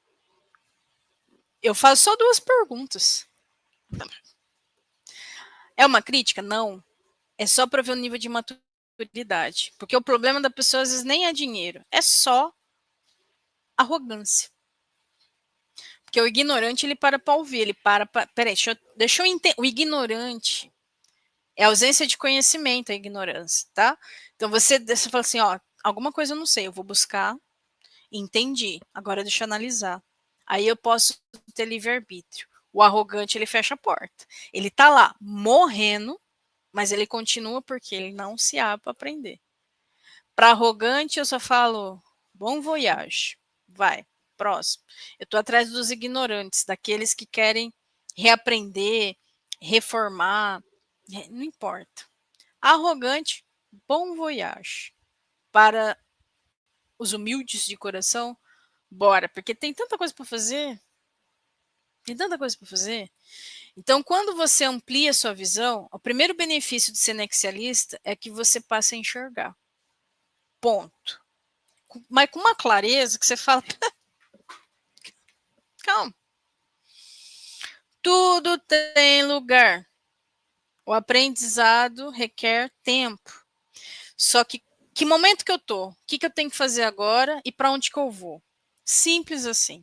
Speaker 1: Eu faço só duas perguntas. É uma crítica? Não. É só para ver o nível de maturidade. Porque o problema da pessoa às vezes nem é dinheiro, é só arrogância. Porque o ignorante, ele para ouvir, ele peraí, deixa eu entender. O ignorante é ausência de conhecimento, a ignorância, tá? Então você fala assim, ó, alguma coisa eu não sei, eu vou buscar, entendi, agora deixa eu analisar. Aí eu posso ter livre-arbítrio. O arrogante, ele fecha a porta. Ele tá lá, morrendo, mas ele continua porque ele não se abre para aprender. Para arrogante, eu só falo, bom voyage, vai, próximo. Eu estou atrás dos ignorantes, daqueles que querem reaprender, reformar, não importa. Arrogante, bom voyage. Para os humildes de coração, bora, porque tem tanta coisa para fazer. Tem tanta coisa para fazer. Então, quando você amplia a sua visão, o primeiro benefício de ser nexialista é que você passa a enxergar. Ponto. Mas com uma clareza que você fala, calma. Tudo tem lugar. O aprendizado requer tempo. Só que momento que eu tô? O que eu tenho que fazer agora e para onde que eu vou? Simples assim.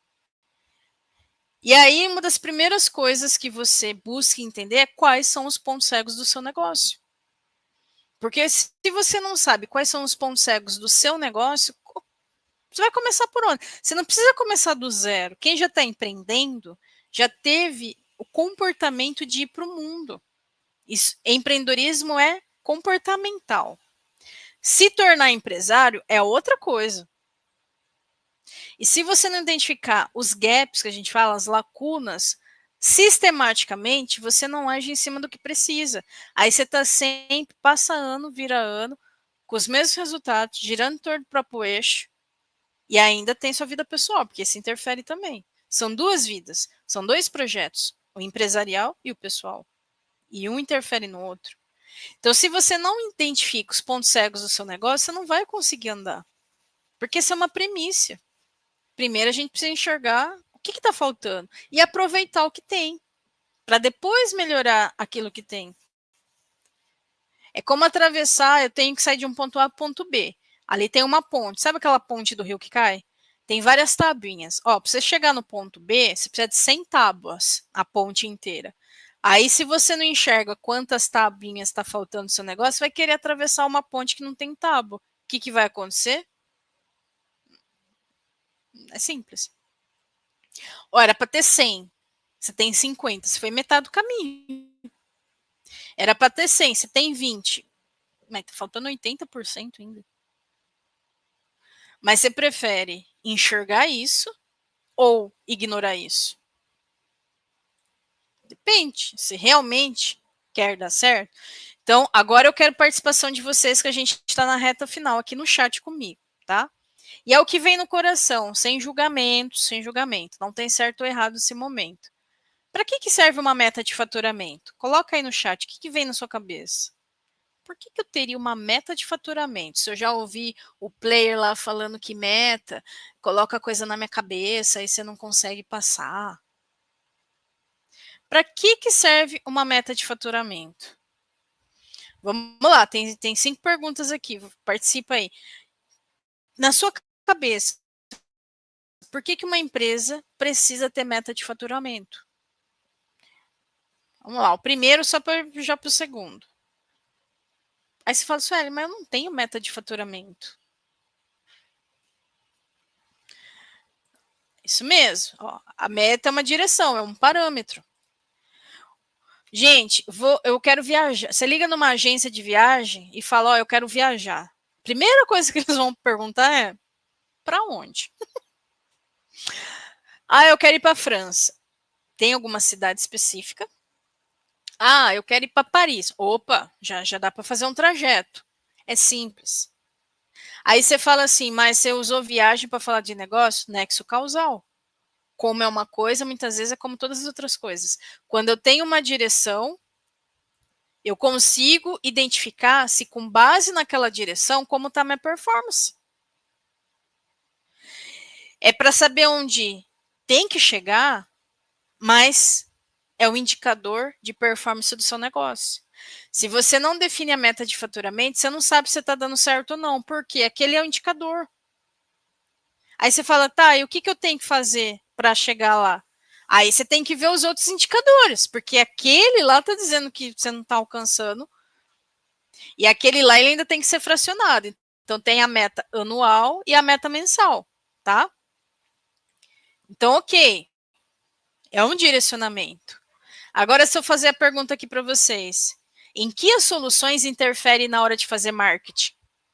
Speaker 1: E aí, uma das primeiras coisas que você busca entender é quais são os pontos cegos do seu negócio. Porque se você não sabe quais são os pontos cegos do seu negócio, você vai começar por onde? Você não precisa começar do zero. Quem já está empreendendo já teve o comportamento de ir para o mundo. Isso, empreendedorismo é comportamental. Se tornar empresário é outra coisa. E se você não identificar os gaps que a gente fala, as lacunas, sistematicamente, você não age em cima do que precisa. Aí você está sempre, passa ano, vira ano, com os mesmos resultados, girando em torno do próprio eixo, e ainda tem sua vida pessoal, porque isso interfere também. São duas vidas, são dois projetos, o empresarial e o pessoal. E um interfere no outro. Então, se você não identifica os pontos cegos do seu negócio, você não vai conseguir andar. Porque isso é uma premissa. Primeiro, a gente precisa enxergar o que está faltando e aproveitar o que tem, para depois melhorar aquilo que tem. É como atravessar, eu tenho que sair de um ponto A para ponto B. Ali tem uma ponte. Sabe aquela ponte do rio que cai? Tem várias tabuinhas. Ó, para você chegar no ponto B, você precisa de 100 tábuas, a ponte inteira. Aí, se você não enxerga quantas tabuinhas está faltando no seu negócio, vai querer atravessar uma ponte que não tem tábua. O que vai acontecer? É simples. Ó, era para ter 100. Você tem 50. Você foi metade do caminho. Era para ter 100. Você tem 20. Mas tá faltando 80% ainda. Mas você prefere enxergar isso ou ignorar isso? Depende. Se realmente quer dar certo. Então, agora eu quero participação de vocês, que a gente está na reta final aqui no chat comigo, tá? E é o que vem no coração, sem julgamento, sem julgamento. Não tem certo ou errado nesse momento. Para que serve uma meta de faturamento? Coloca aí no chat, o que vem na sua cabeça? Por que eu teria uma meta de faturamento? Se eu já ouvi o player lá falando que meta, coloca coisa na minha cabeça e você não consegue passar. Para que serve uma meta de faturamento? Vamos lá, tem 5 perguntas aqui, participa aí. Na sua cabeça, por que uma empresa precisa ter meta de faturamento? Vamos lá, o primeiro só para já para o segundo. Aí você fala, Sueli, mas eu não tenho meta de faturamento. Isso mesmo. Ó, a meta é uma direção, é um parâmetro. Gente, eu quero viajar. Você liga numa agência de viagem e fala, ó, eu quero viajar. Primeira coisa que eles vão perguntar é, para onde? Ah, eu quero ir para a França. Tem alguma cidade específica? Ah, eu quero ir para Paris. Opa, já dá para fazer um trajeto. É simples. Aí você fala assim, mas você usou viagem para falar de negócio? Nexo causal. Como é uma coisa, muitas vezes é como todas as outras coisas. Quando eu tenho uma direção, eu consigo identificar se com base naquela direção, como está minha performance. É para saber onde tem que chegar, mas é o indicador de performance do seu negócio. Se você não define a meta de faturamento, você não sabe se você está dando certo ou não, porque aquele é o indicador. Aí você fala, tá, e o que eu tenho que fazer para chegar lá? Aí você tem que ver os outros indicadores, porque aquele lá está dizendo que você não está alcançando, e aquele lá ele ainda tem que ser fracionado. Então tem a meta anual e a meta mensal, tá? Então, ok, é um direcionamento. Agora, se eu fazer a pergunta aqui para vocês, em que as soluções interferem na hora de fazer marketing?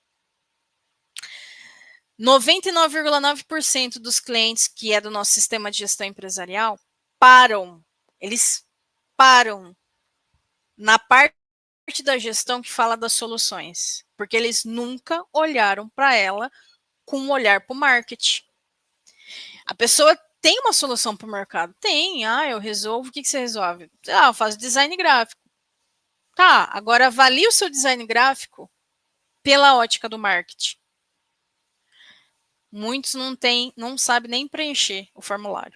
Speaker 1: 99,9% dos clientes que é do nosso sistema de gestão empresarial param, eles param na parte da gestão que fala das soluções, porque eles nunca olharam para ela com um olhar para o marketing. A pessoa tem uma solução para o mercado? Tem. Eu resolvo. O que você resolve? Eu faço design gráfico. Tá, agora avalie o seu design gráfico pela ótica do marketing. Muitos não sabem nem preencher o formulário.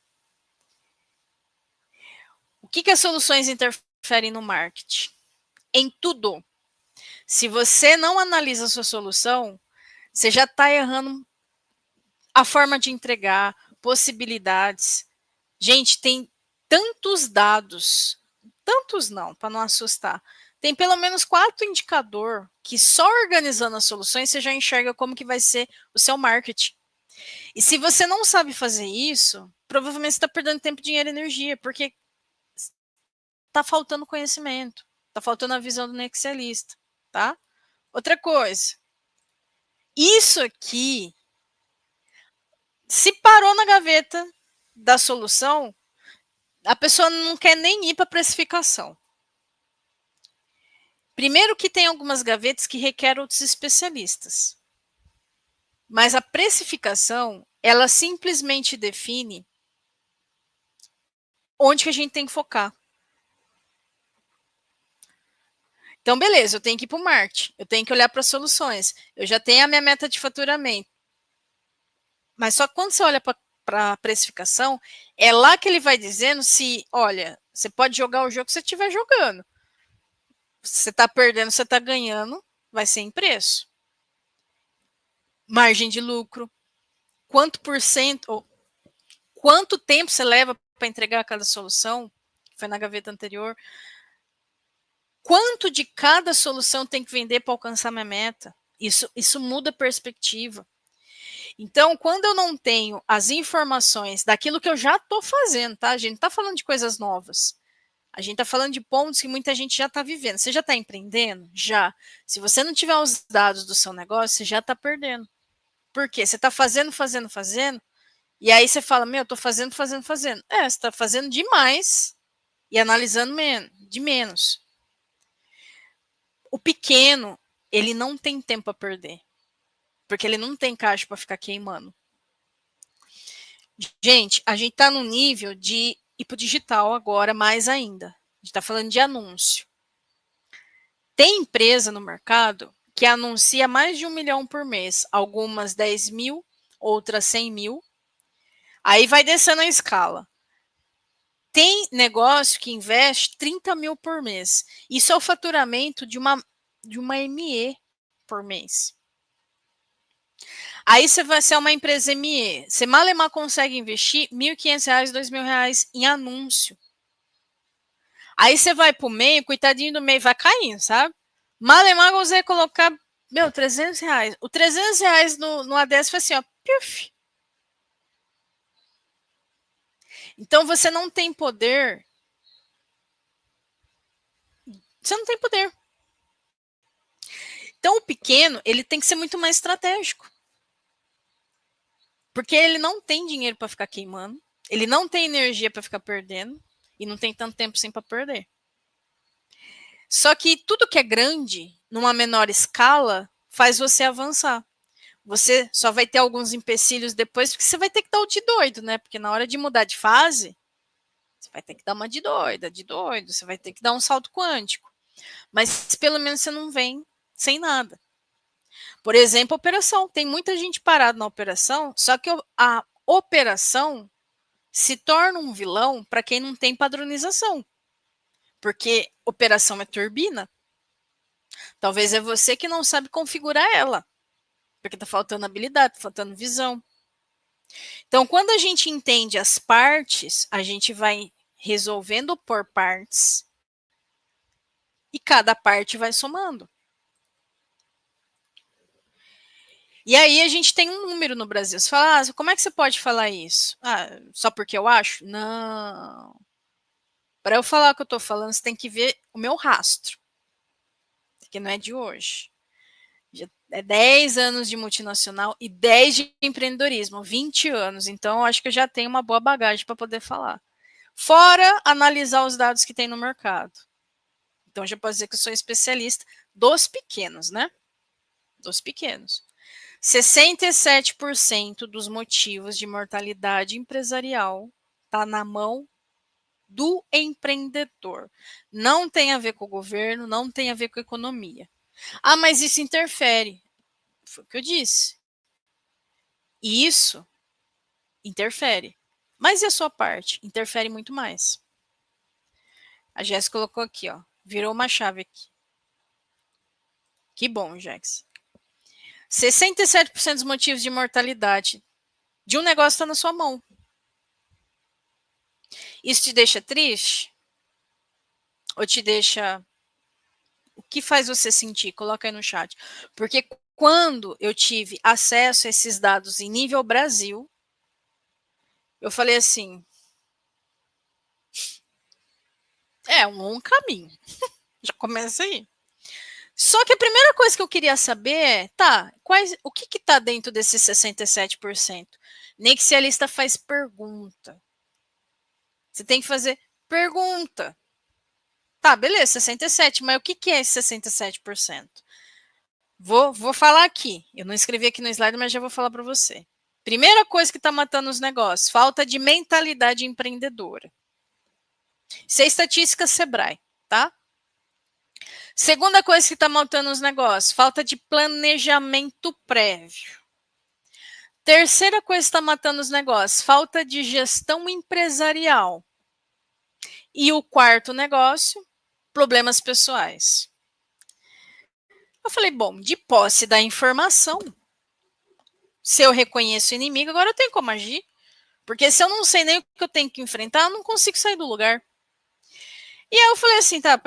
Speaker 1: O que as soluções interferem no marketing? Em tudo. Se você não analisa a sua solução, você já está errando a forma de entregar, possibilidades. Gente, tem tantos dados, tantos não, para não assustar. Tem pelo menos 4 indicadores que só organizando as soluções você já enxerga como que vai ser o seu marketing. E se você não sabe fazer isso, provavelmente você está perdendo tempo, dinheiro e energia, porque está faltando conhecimento, está faltando a visão do Excelista, tá? Outra coisa, isso aqui, se parou na gaveta da solução, a pessoa não quer nem ir para a precificação. Primeiro que tem algumas gavetas que requerem outros especialistas. Mas a precificação, ela simplesmente define onde que a gente tem que focar. Então, beleza, eu tenho que ir para o marketing, eu tenho que olhar para as soluções, eu já tenho a minha meta de faturamento. Mas só quando você olha para a precificação, é lá que ele vai dizendo se, olha, você pode jogar o jogo que você estiver jogando. Se você está perdendo, você está ganhando, vai ser em preço. Margem de lucro, quanto por cento, ou quanto tempo você leva para entregar cada solução, que foi na gaveta anterior, quanto de cada solução tem que vender para alcançar minha meta. Isso muda a perspectiva. Então, quando eu não tenho as informações daquilo que eu já estou fazendo, tá? A gente não está falando de coisas novas. A gente está falando de pontos que muita gente já está vivendo. Você já está empreendendo? Já. Se você não tiver os dados do seu negócio, você já está perdendo. Por quê? Você está fazendo, e aí você fala, eu estou fazendo. Você está fazendo demais e analisando de menos. O pequeno, ele não tem tempo a perder, porque ele não tem caixa para ficar queimando. Gente, a gente está no nível de ir para o digital agora, mais ainda. A gente está falando de anúncio. Tem empresa no mercado que anuncia mais de 1 milhão por mês, algumas 10 mil, outras 100 mil. Aí vai descendo a escala. Tem negócio que investe 30 mil por mês. Isso é o faturamento de uma ME por mês. Aí você vai ser uma empresa ME. Você malemar consegue investir R$1.500, R$2.000 em anúncio. Aí você vai pro meio, coitadinho do meio, vai caindo, sabe? Malemar consegue colocar, R$300. O R$300 no ADS foi assim, ó, piuf. Então você não tem poder. Você não tem poder. Então o pequeno, ele tem que ser muito mais estratégico. Porque ele não tem dinheiro para ficar queimando, ele não tem energia para ficar perdendo e não tem tanto tempo assim para perder. Só que tudo que é grande, numa menor escala, faz você avançar. Você só vai ter alguns empecilhos depois, porque você vai ter que dar o de doido, né? Porque na hora de mudar de fase, você vai ter que dar uma de doido, você vai ter que dar um salto quântico. Mas pelo menos você não vem sem nada. Por exemplo, operação. Tem muita gente parada na operação, só que a operação se torna um vilão para quem não tem padronização. Porque operação é turbina. Talvez é você que não sabe configurar ela. Porque está faltando habilidade, está faltando visão. Então, quando a gente entende as partes, a gente vai resolvendo por partes e cada parte vai somando. E aí a gente tem um número no Brasil. Você fala, como é que você pode falar isso? Só porque eu acho? Não. Para eu falar o que eu estou falando, você tem que ver o meu rastro. Que não é de hoje. Já é 10 anos de multinacional e 10 de empreendedorismo, 20 anos. Então, eu acho que eu já tenho uma boa bagagem para poder falar. Fora analisar os dados que tem no mercado. Então, já posso dizer que eu sou especialista dos pequenos, né? Dos pequenos. 67% dos motivos de mortalidade empresarial está na mão do empreendedor. Não tem a ver com o governo, não tem a ver com a economia. Mas isso interfere. Foi o que eu disse. Isso interfere. Mas e a sua parte? Interfere muito mais. A Jéssica colocou aqui, ó. Virou uma chave aqui. Que bom, Jéssica. 67% dos motivos de mortalidade de um negócio está na sua mão. Isso te deixa triste? Ou te deixa... O que faz você sentir? Coloca aí no chat. Porque quando eu tive acesso a esses dados em nível Brasil, eu falei assim, é um longo caminho. Já começa aí. Só que a primeira coisa que eu queria saber é, o que está dentro desses 67%? Nem que se a lista faz pergunta. Você tem que fazer pergunta. Beleza, 67, mas o que é esse 67%? Vou falar aqui. Eu não escrevi aqui no slide, mas já vou falar para você. Primeira coisa que está matando os negócios, falta de mentalidade empreendedora. Isso é estatística Sebrae, tá? Segunda coisa que está matando os negócios, falta de planejamento prévio. Terceira coisa que está matando os negócios, falta de gestão empresarial. E o quarto negócio, problemas pessoais. Eu falei, bom, de posse da informação, se eu reconheço o inimigo, agora eu tenho como agir. Porque se eu não sei nem o que eu tenho que enfrentar, eu não consigo sair do lugar. E aí eu falei assim, tá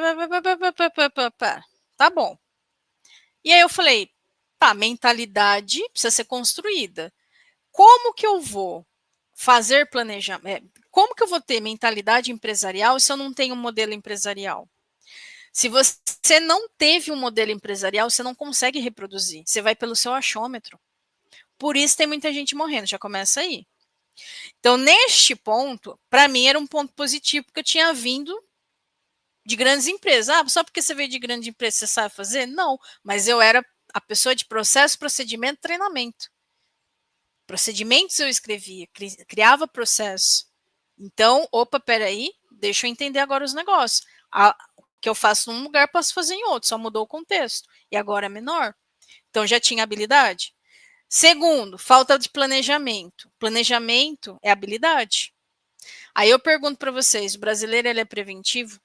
Speaker 1: bom. E aí eu falei, mentalidade precisa ser construída. Como que eu vou fazer planejamento? Como que eu vou ter mentalidade empresarial se eu não tenho um modelo empresarial? Se você não teve um modelo empresarial, você não consegue reproduzir. Você vai pelo seu achômetro. Por isso tem muita gente morrendo, já começa aí. Então, neste ponto, para mim era um ponto positivo, porque eu tinha vindo de grandes empresas. Só porque você veio de grande empresa, você sabe fazer? Não, mas eu era a pessoa de processo, procedimento, treinamento. Procedimentos eu escrevia, criava processo. Então, peraí, deixa eu entender agora os negócios. O que eu faço num lugar, posso fazer em outro, só mudou o contexto. E agora é menor. Então, já tinha habilidade. Segundo, falta de planejamento. Planejamento é habilidade. Aí eu pergunto para vocês, o brasileiro ele é preventivo?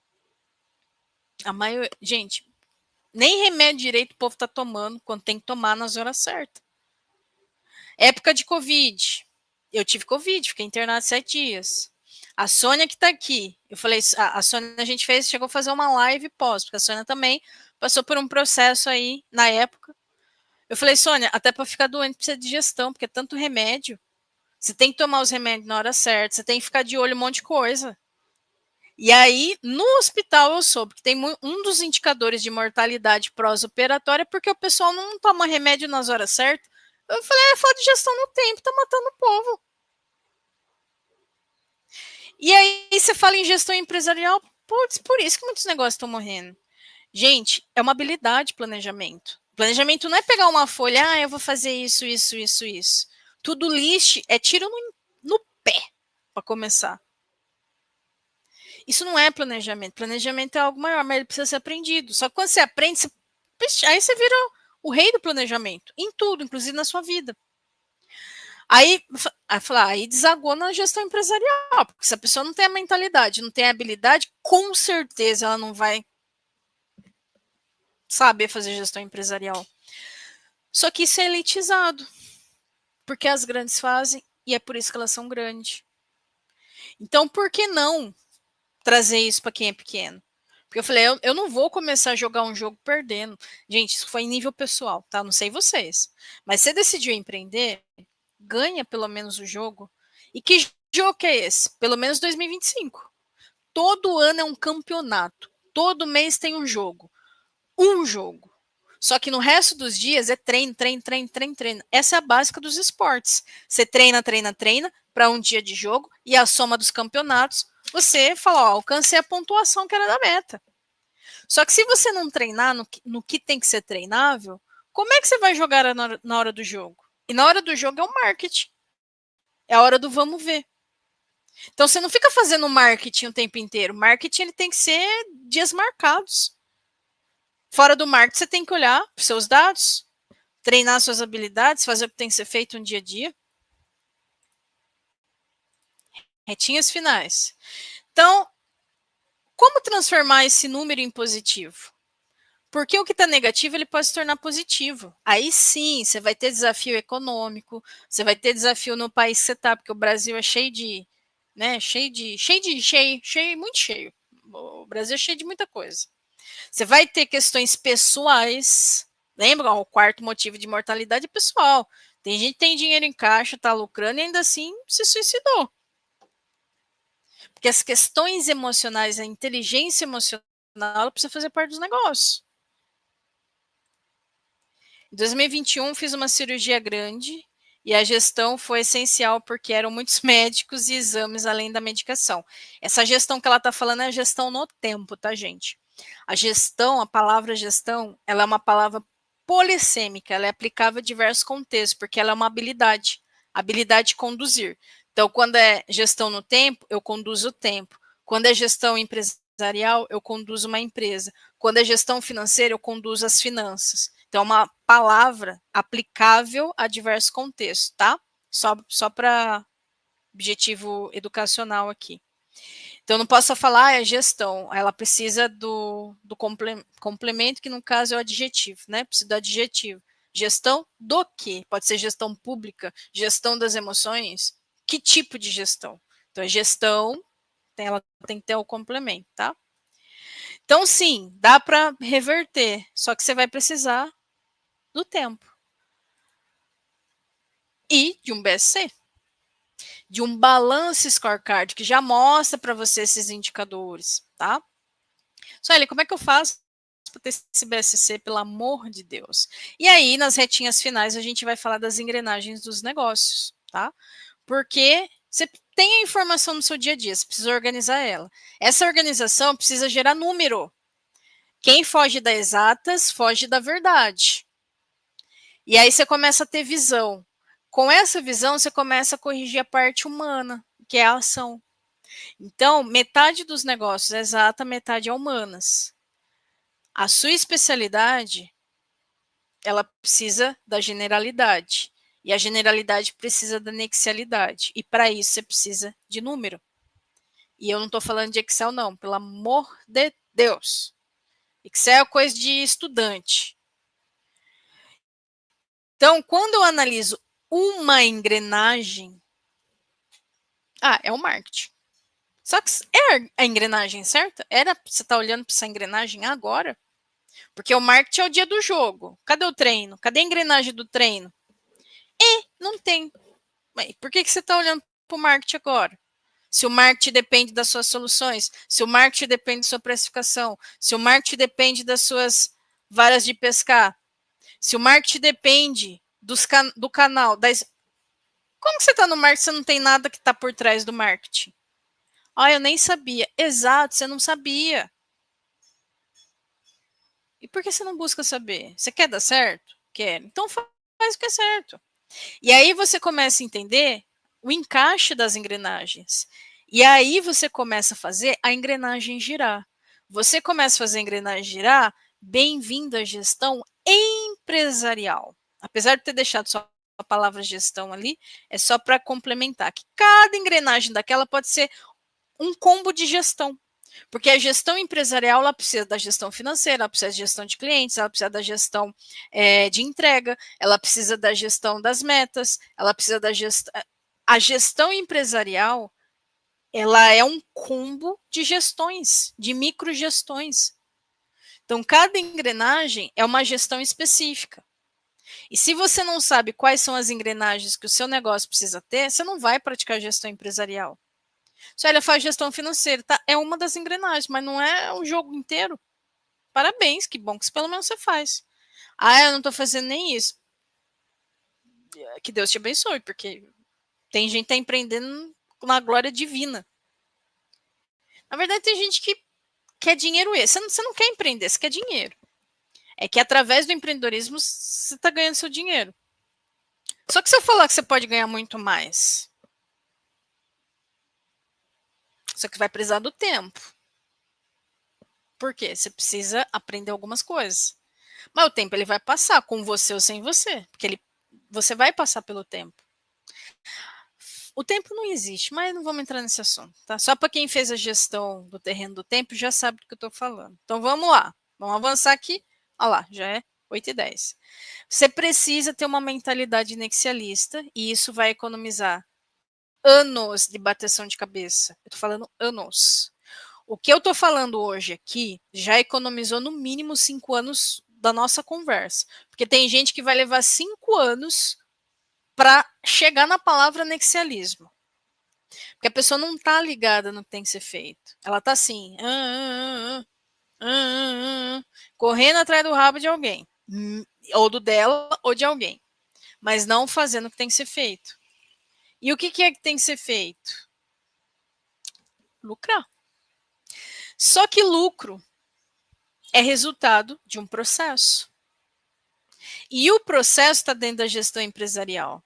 Speaker 1: Gente, nem remédio direito o povo está tomando quando tem que tomar nas horas certas. Época de Covid. Eu tive Covid, fiquei internada 7 dias. A Sônia que está aqui, eu falei, a Sônia a gente chegou a fazer uma live pós, porque a Sônia também passou por um processo aí na época. Eu falei, Sônia, até para ficar doente precisa de gestão, porque é tanto remédio. Você tem que tomar os remédios na hora certa, você tem que ficar de olho em um monte de coisa. E aí, no hospital eu soube que tem um dos indicadores de mortalidade pós-operatória porque o pessoal não toma remédio nas horas certas. Eu falei, falta de gestão no tempo, tá matando o povo. E aí você fala em gestão empresarial, putz, por isso que muitos negócios estão morrendo. Gente, é uma habilidade planejamento. Planejamento não é pegar uma folha, eu vou fazer isso. Tudo list é tiro no pé, para começar. Isso não é planejamento. Planejamento é algo maior, mas ele precisa ser aprendido. Só que quando você aprende, aí você vira o rei do planejamento. Em tudo, inclusive na sua vida. Aí desagou na gestão empresarial, porque se a pessoa não tem a mentalidade, não tem a habilidade, com certeza ela não vai saber fazer gestão empresarial. Só que isso é elitizado, porque as grandes fazem e é por isso que elas são grandes. Então, por que não trazer isso para quem é pequeno? Porque eu falei, eu não vou começar a jogar um jogo perdendo. Gente, isso foi em nível pessoal, tá? Não sei vocês. Mas você decidiu empreender, ganha pelo menos o jogo. E que jogo que é esse? Pelo menos 2025. Todo ano é um campeonato. Todo mês tem um jogo. Um jogo. Só que no resto dos dias é treino, treino, treino, treino, treino. Essa é a básica dos esportes. Você treina, treina, treina para um dia de jogo e a soma dos campeonatos, você fala, ó, alcancei a pontuação que era da meta. Só que se você não treinar no que tem que ser treinável, como é que você vai jogar na hora do jogo? E na hora do jogo é o marketing. É a hora do vamos ver. Então você não fica fazendo marketing o tempo inteiro. Marketing ele tem que ser dias marcados. Fora do marketing, você tem que olhar para os seus dados, treinar suas habilidades, fazer o que tem que ser feito no dia a dia. Retinhas finais. Então, como transformar esse número em positivo? Porque o que está negativo ele pode se tornar positivo. Aí sim, você vai ter desafio econômico, você vai ter desafio no país que você está, porque o Brasil é cheio de, né, cheio, muito cheio. O Brasil é cheio de muita coisa. Você vai ter questões pessoais. Lembra? O quarto motivo de mortalidade é pessoal. Tem gente que tem dinheiro em caixa, está lucrando e ainda assim se suicidou. Porque as questões emocionais, a inteligência emocional, ela precisa fazer parte dos negócios. Em 2021, fiz uma cirurgia grande e a gestão foi essencial porque eram muitos médicos e exames além da medicação. Essa gestão que ela está falando é a gestão no tempo, tá, gente? A gestão, a palavra gestão, ela é uma palavra polissêmica, ela é aplicável a diversos contextos, porque ela é uma habilidade de conduzir. Então, quando é gestão no tempo, eu conduzo o tempo. Quando é gestão empresarial, eu conduzo uma empresa. Quando é gestão financeira, eu conduzo as finanças. Então, é uma palavra aplicável a diversos contextos, tá? Só para objetivo educacional aqui. Então, não posso falar, é gestão. Ela precisa do complemento, que no caso é o adjetivo, né? Precisa do adjetivo. Gestão do quê? Pode ser gestão pública, gestão das emoções. Que tipo de gestão? Então, a gestão, ela tem que ter o complemento, tá? Então, sim, dá para reverter, só que você vai precisar do tempo. E de um BSC. De um balance scorecard, que já mostra para você esses indicadores, tá? Sueli, como é que eu faço para ter esse BSC, pelo amor de Deus? E aí, nas retinhas finais, a gente vai falar das engrenagens dos negócios, tá? Porque você tem a informação no seu dia a dia, você precisa organizar ela. Essa organização precisa gerar número. Quem foge das exatas, foge da verdade. E aí você começa a ter visão. Com essa visão, você começa a corrigir a parte humana, que é a ação. Então, metade dos negócios é exata, metade é humanas. A sua especialidade, ela precisa da generalidade. E a generalidade precisa da nexialidade. E para isso você precisa de número. E eu não estou falando de Excel, não. Pelo amor de Deus. Excel é coisa de estudante. Então, quando eu analiso uma engrenagem, é o marketing. Só que é a engrenagem certa? Era você estar olhando para essa engrenagem agora? Porque o marketing é o dia do jogo. Cadê o treino? Cadê a engrenagem do treino? Não tem. Mas por que você está olhando para o marketing agora? Se o marketing depende das suas soluções, se o marketing depende da sua precificação, se o marketing depende das suas varas de pescar, se o marketing depende do canal, como que você está no marketing se não tem nada que está por trás do marketing? Eu nem sabia. Exato, você não sabia. E por que você não busca saber? Você quer dar certo? Quer. Então faz o que é certo. E aí você começa a entender o encaixe das engrenagens. E aí você começa a fazer a engrenagem girar. Você começa a fazer a engrenagem girar, bem-vindo à gestão empresarial. Apesar de ter deixado só a palavra gestão ali, é só para complementar que cada engrenagem daquela pode ser um combo de gestão. Porque a gestão empresarial, ela precisa da gestão financeira, ela precisa da gestão de clientes, ela precisa da gestão de entrega, ela precisa da gestão das metas, ela precisa da gestão... A gestão empresarial, ela é um combo de gestões, de microgestões. Então, cada engrenagem é uma gestão específica. E se você não sabe quais são as engrenagens que o seu negócio precisa ter, você não vai praticar gestão empresarial. Se ela faz gestão financeira, tá? É uma das engrenagens, mas não é o jogo inteiro. Parabéns, que bom que pelo menos você faz. Ah, eu não estou fazendo nem isso. Que Deus te abençoe, porque tem gente que tá empreendendo na glória divina. Na verdade, tem gente que quer dinheiro esse. Você não quer empreender, você quer dinheiro. É que através do empreendedorismo você está ganhando seu dinheiro. Só que se eu falar que você pode ganhar muito mais, só que vai precisar do tempo. Por quê? Você precisa aprender algumas coisas. Mas o tempo ele vai passar, com você ou sem você. Porque você vai passar pelo tempo. O tempo não existe, mas não vamos entrar nesse assunto, tá? Só para quem fez a gestão do terreno do tempo já sabe do que eu estou falando. Então vamos lá, vamos avançar aqui. Olha lá, já é 8h10. Você precisa ter uma mentalidade nexialista e isso vai economizar anos de bateção de cabeça. Eu estou falando anos. O que eu estou falando hoje aqui já economizou no mínimo 5 anos da nossa conversa. Porque tem gente que vai levar 5 anos para chegar na palavra nexialismo. Porque a pessoa não está ligada no que tem que ser feito. Ela está assim, correndo atrás do rabo de alguém. Ou do dela, ou de alguém. Mas não fazendo o que tem que ser feito. E o que é que tem que ser feito? Lucrar. Só que lucro é resultado de um processo. E o processo está dentro da gestão empresarial.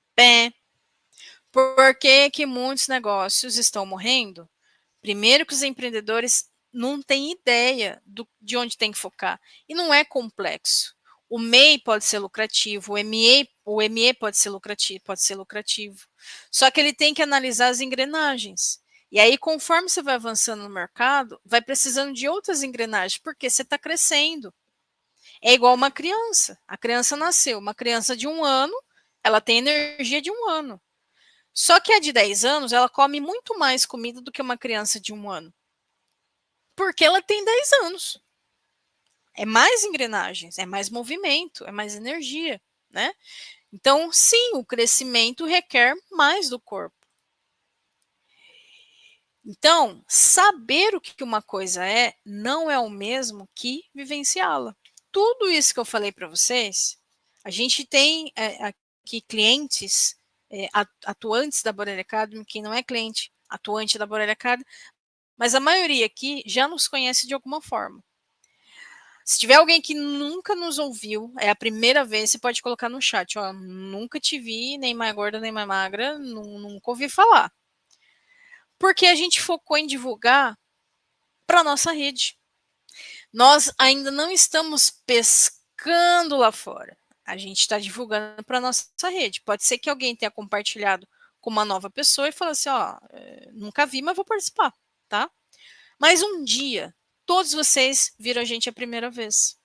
Speaker 1: Por que que muitos negócios estão morrendo? Primeiro que os empreendedores não têm ideia de onde tem que focar. E não é complexo. O MEI pode ser lucrativo, o ME pode ser lucrativo. Só que ele tem que analisar as engrenagens. E aí, conforme você vai avançando no mercado, vai precisando de outras engrenagens, porque você está crescendo. É igual uma criança. A criança nasceu. Uma criança de 1 ano, ela tem energia de 1 ano. Só que a de 10 anos, ela come muito mais comida do que uma criança de 1 ano. Porque ela tem 10 anos. É mais engrenagens, é mais movimento, é mais energia, né? Então, sim, o crescimento requer mais do corpo. Então, saber o que uma coisa é não é o mesmo que vivenciá-la. Tudo isso que eu falei para vocês, a gente tem aqui clientes atuantes da Borelli Academy, quem não é cliente atuante da Borelli Academy, mas a maioria aqui já nos conhece de alguma forma. Se tiver alguém que nunca nos ouviu, é a primeira vez, você pode colocar no chat, ó, nunca te vi, nem mais gorda, nem mais magra, nunca ouvi falar. Porque a gente focou em divulgar para a nossa rede. Nós ainda não estamos pescando lá fora. A gente está divulgando para a nossa rede. Pode ser que alguém tenha compartilhado com uma nova pessoa e fale assim, ó, nunca vi, mas vou participar, tá? Mas um dia, todos vocês viram a gente a primeira vez.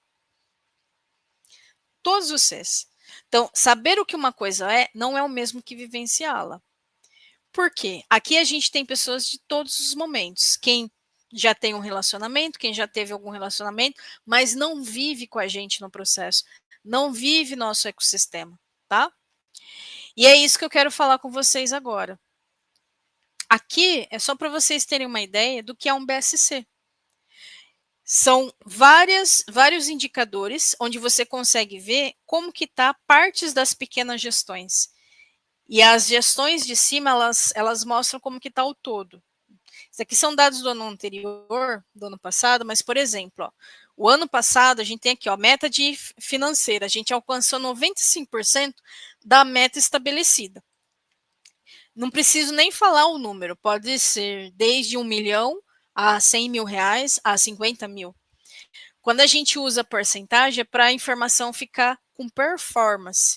Speaker 1: Todos vocês. Então, saber o que uma coisa é, não é o mesmo que vivenciá-la. Por quê? Aqui a gente tem pessoas de todos os momentos. Quem já tem um relacionamento, quem já teve algum relacionamento, mas não vive com a gente no processo. Não vive nosso ecossistema, tá? E é isso que eu quero falar com vocês agora. Aqui é só para vocês terem uma ideia do que é um BSC. São vários indicadores onde você consegue ver como que tá partes das pequenas gestões. E as gestões de cima, elas mostram como que está o todo. Isso aqui são dados do ano anterior, do ano passado, mas, por exemplo, ó, o ano passado a gente tem aqui, ó, meta de financeira, a gente alcançou 95% da meta estabelecida. Não preciso nem falar o número, pode ser desde 1 milhão a 100 mil reais a 50 mil. Quando a gente usa porcentagem é para a informação ficar com performance.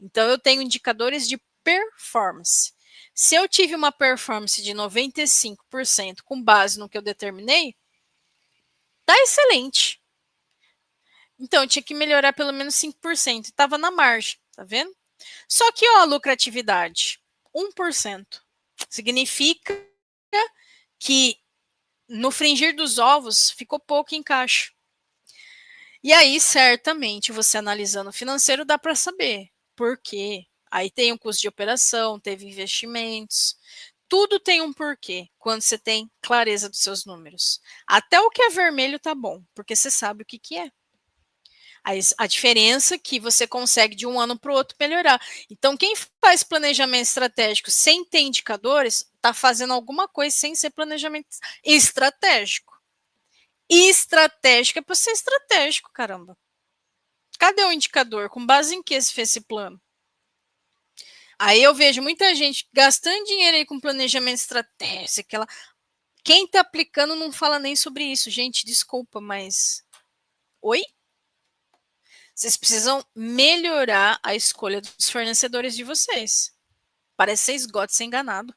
Speaker 1: Então, eu tenho indicadores de performance. Se eu tive uma performance de 95% com base no que eu determinei, tá excelente. Então, eu tinha que melhorar pelo menos 5%. Estava na margem, tá vendo? Só que, ó, a lucratividade, 1%. Significa que no fringir dos ovos ficou pouco em caixa. E aí, certamente, você analisando o financeiro, dá para saber por quê. Aí tem um custo de operação, teve investimentos. Tudo tem um porquê quando você tem clareza dos seus números. Até o que é vermelho tá bom, porque você sabe o que, que é. A diferença é que você consegue de um ano para o outro melhorar. Então, quem faz planejamento estratégico sem ter indicadores, está fazendo alguma coisa sem ser planejamento estratégico. Estratégico é para ser estratégico, caramba. Cadê o indicador? Com base em que se fez esse plano? Aí eu vejo muita gente gastando dinheiro aí com planejamento estratégico. Quem está aplicando não fala nem sobre isso. Gente, desculpa, mas... Oi? Vocês precisam melhorar a escolha dos fornecedores de vocês. Parece ser esgoto ser enganado.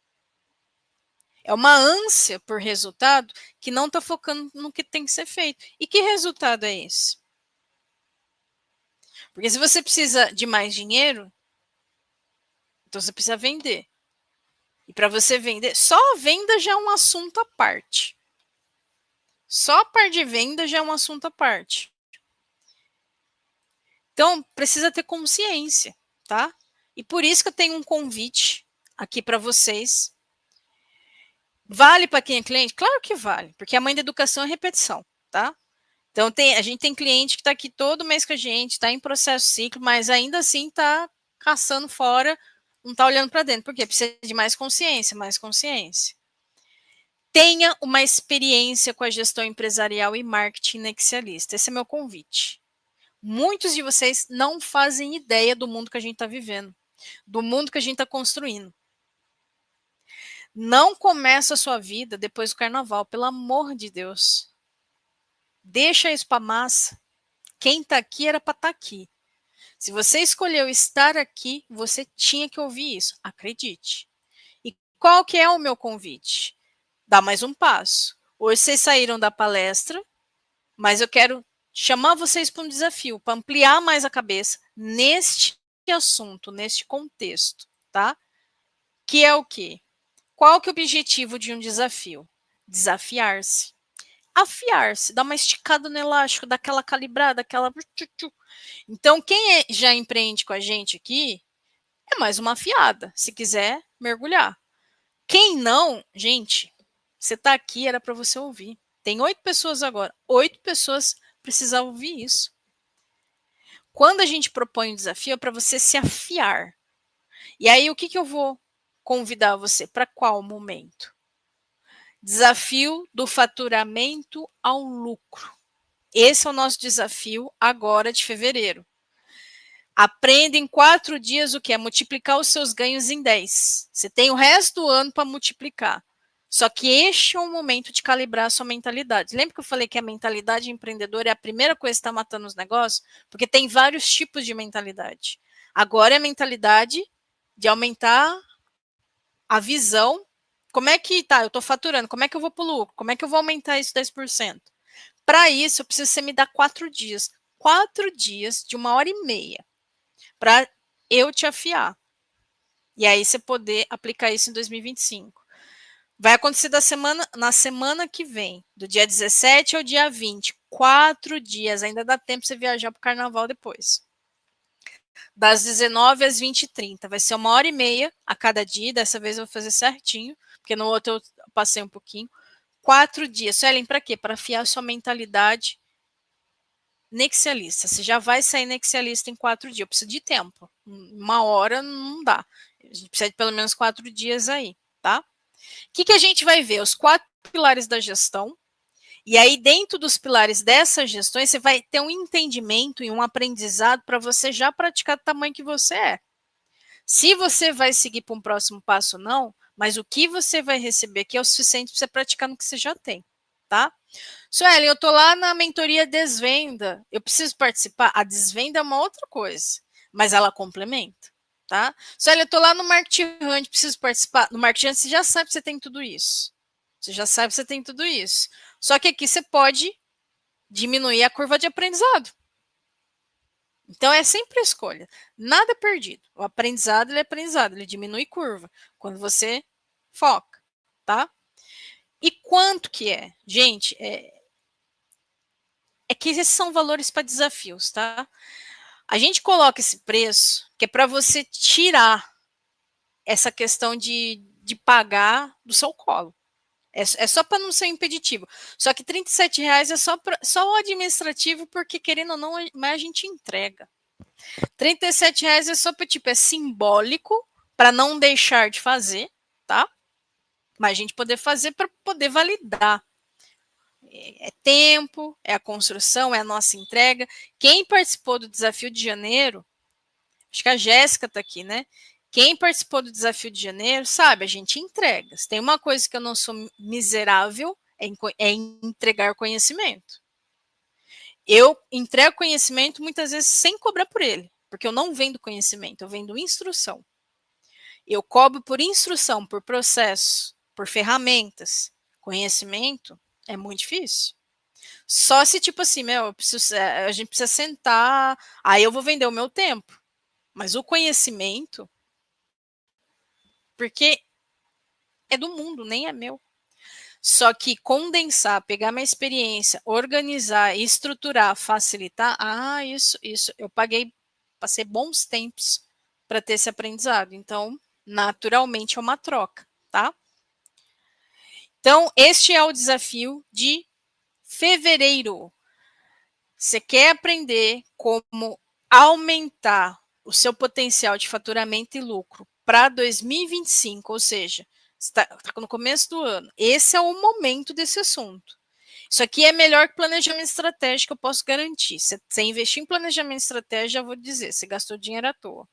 Speaker 1: É uma ânsia por resultado que não está focando no que tem que ser feito. E que resultado é esse? Porque se você precisa de mais dinheiro, então você precisa vender. E para você vender, só a venda já é um assunto à parte. Só a parte de venda já é um assunto à parte. Então, precisa ter consciência, tá? E por isso que eu tenho um convite aqui para vocês. Vale para quem é cliente? Claro que vale, porque a mãe da educação é repetição, tá? Então, a gente tem cliente que está aqui todo mês com a gente, está em processo ciclo, mas ainda assim está caçando fora, não está olhando para dentro. Por quê? Precisa de mais consciência, mais consciência. Tenha uma experiência com a gestão empresarial e marketing nexialista. Esse é meu convite. Muitos de vocês não fazem ideia do mundo que a gente está vivendo, do mundo que a gente está construindo. Não começa a sua vida depois do carnaval, pelo amor de Deus. Deixa isso para massa. Quem está aqui era para estar aqui. Se você escolheu estar aqui, você tinha que ouvir isso. Acredite. E qual que é o meu convite? Dá mais um passo. Hoje vocês saíram da palestra, mas eu quero chamar vocês para um desafio, para ampliar mais a cabeça neste assunto, neste contexto, tá? Que é o quê? Qual que é o objetivo de um desafio? Desafiar-se. Afiar-se, dar uma esticada no elástico, dar aquela calibrada, aquela... Então, quem já empreende com a gente aqui, é mais uma afiada, se quiser mergulhar. Quem não, gente, você está aqui, era para você ouvir. Tem 8 pessoas agora, 8 pessoas precisam ouvir isso. Quando a gente propõe um desafio, é para você se afiar. E aí, o que eu vou convidar você? Para qual momento? Desafio do faturamento ao lucro. Esse é o nosso desafio agora de fevereiro. Aprenda em 4 dias o que é multiplicar os seus ganhos em 10. Você tem o resto do ano para multiplicar. Só que este é o momento de calibrar a sua mentalidade. Lembra que eu falei que a mentalidade empreendedora é a primeira coisa que está matando os negócios? Porque tem vários tipos de mentalidade. Agora é a mentalidade de aumentar a visão. Como é que tá? Eu estou faturando, como é que eu vou para o lucro? Como é que eu vou aumentar isso 10%? Para isso, eu preciso que você me dar 4 dias. 4 dias de 1h30 para eu te afiar. E aí você poder aplicar isso em 2025. Vai acontecer na semana que vem, do dia 17 ao dia 20. 4 dias, ainda dá tempo para você viajar para o carnaval depois. Das 19 às 20h30. Vai ser 1h30 a cada dia. Dessa vez eu vou fazer certinho, porque no outro eu passei um pouquinho. 4 dias. Suelen, para quê? Para afiar sua mentalidade nexialista. Você já vai sair nexialista em 4 dias. Eu preciso de tempo. 1 hora não dá. A gente precisa de pelo menos 4 dias aí, tá? O que a gente vai ver? Os 4 pilares da gestão. E aí, dentro dos pilares dessas gestões, você vai ter um entendimento e um aprendizado para você já praticar do tamanho que você é. Se você vai seguir para um próximo passo, não, mas o que você vai receber aqui é o suficiente para você praticar no que você já tem, tá? Suelen, eu estou lá na mentoria Desvenda, eu preciso participar? A desvenda é uma outra coisa. mas ela complementa, tá? Sueli, eu tô lá no Marketing Hunt, preciso participar. No Marketing Hunt você já sabe que você tem tudo isso. Você já sabe que você tem tudo isso. Só que aqui você pode diminuir a curva de aprendizado. Então é sempre a escolha. Nada perdido. O aprendizado, ele é aprendizado, ele diminui curva quando você foca, tá? E quanto que é? Gente, é que esses são valores para desafios, tá? A gente coloca esse preço que é para você tirar essa questão de pagar do seu colo. É só para não ser impeditivo. Só que R$ 37 é só o administrativo, porque querendo ou não, mas a gente entrega. R$ 37 é só para, tipo, é simbólico para não deixar de fazer, tá? Mas a gente poder fazer para poder validar. É tempo, é a construção, é a nossa entrega. Quem participou do desafio de janeiro, acho que a Jéssica está aqui, né? Quem participou do desafio de janeiro, sabe, a gente entrega. Se tem uma coisa que eu não sou miserável, é em entregar conhecimento. Eu entrego conhecimento muitas vezes sem cobrar por ele, porque eu não vendo conhecimento, eu vendo instrução. Eu cobro por instrução, por processo, por ferramentas. Conhecimento é muito difícil. Só se, tipo assim, a gente precisa sentar, aí eu vou vender o meu tempo. Mas o conhecimento, porque é do mundo, nem é meu. Só que condensar, pegar minha experiência, organizar, estruturar, facilitar, isso, eu passei bons tempos para ter esse aprendizado. Então, naturalmente é uma troca, tá? Então, este é o desafio de fevereiro. Você quer aprender como aumentar o seu potencial de faturamento e lucro para 2025, ou seja, está no começo do ano. Esse é o momento desse assunto. Isso aqui é melhor que planejamento estratégico, eu posso garantir. Você investir em planejamento estratégico, já vou dizer, você gastou dinheiro à toa.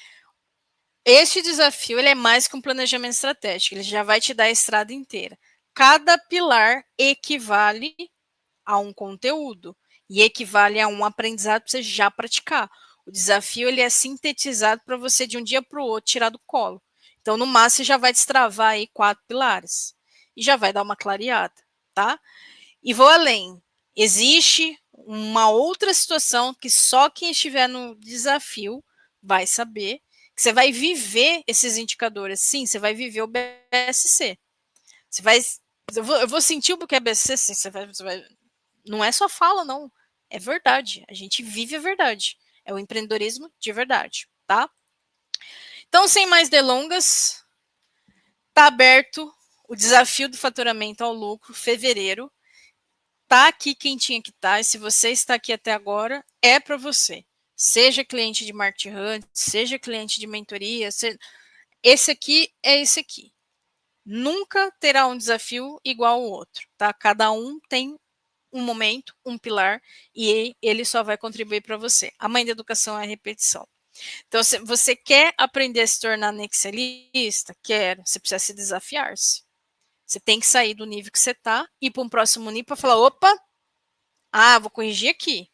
Speaker 1: Este desafio ele é mais que um planejamento estratégico, ele já vai te dar a estrada inteira. Cada pilar equivale a um conteúdo e equivale a um aprendizado para você já praticar. O desafio ele é sintetizado para você de um dia para o outro tirar do colo. Então, no máximo, você já vai destravar aí 4 pilares e já vai dar uma clareada, tá? E vou além. Existe uma outra situação que só quem estiver no desafio vai saber, que você vai viver esses indicadores. Sim, você vai viver o BSC. Você vai, eu vou sentir o que é BSC, sim, você vai, não é só fala, não. É verdade. A gente vive a verdade. É o empreendedorismo de verdade, tá? Então, sem mais delongas, tá aberto o desafio do faturamento ao lucro, fevereiro. Tá aqui quem tinha que estar. E se você está aqui até agora, é para você. Seja cliente de Marketing Hunt, seja cliente de mentoria, esse aqui é esse aqui. Nunca terá um desafio igual ao outro, tá? Cada um tem um momento, um pilar, e ele só vai contribuir para você. A mãe da educação é a repetição. Então, se você quer aprender a se tornar excelista, quero, você precisa se desafiar-se. Você tem que sair do nível que você está, ir para um próximo nível para falar, opa, vou corrigir aqui.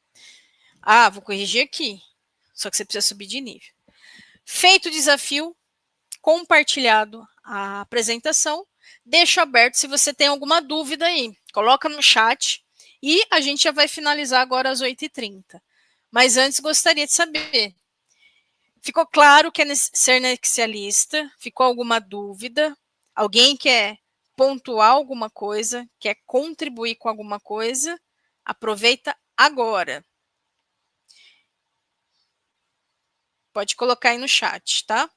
Speaker 1: Vou corrigir aqui. Só que você precisa subir de nível. Feito o desafio, compartilhado a apresentação, deixo aberto se você tem alguma dúvida aí. Coloca no chat e a gente já vai finalizar agora às 8h30. Mas antes gostaria de saber, ficou claro que é ser nexialista? Ficou alguma dúvida? Alguém quer pontuar alguma coisa? Quer contribuir com alguma coisa? Aproveita agora. Pode colocar aí no chat, tá?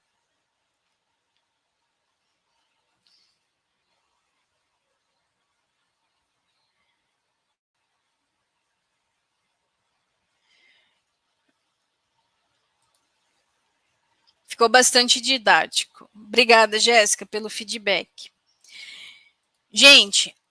Speaker 1: Ficou bastante didático. Obrigada, Jéssica, pelo feedback. Gente,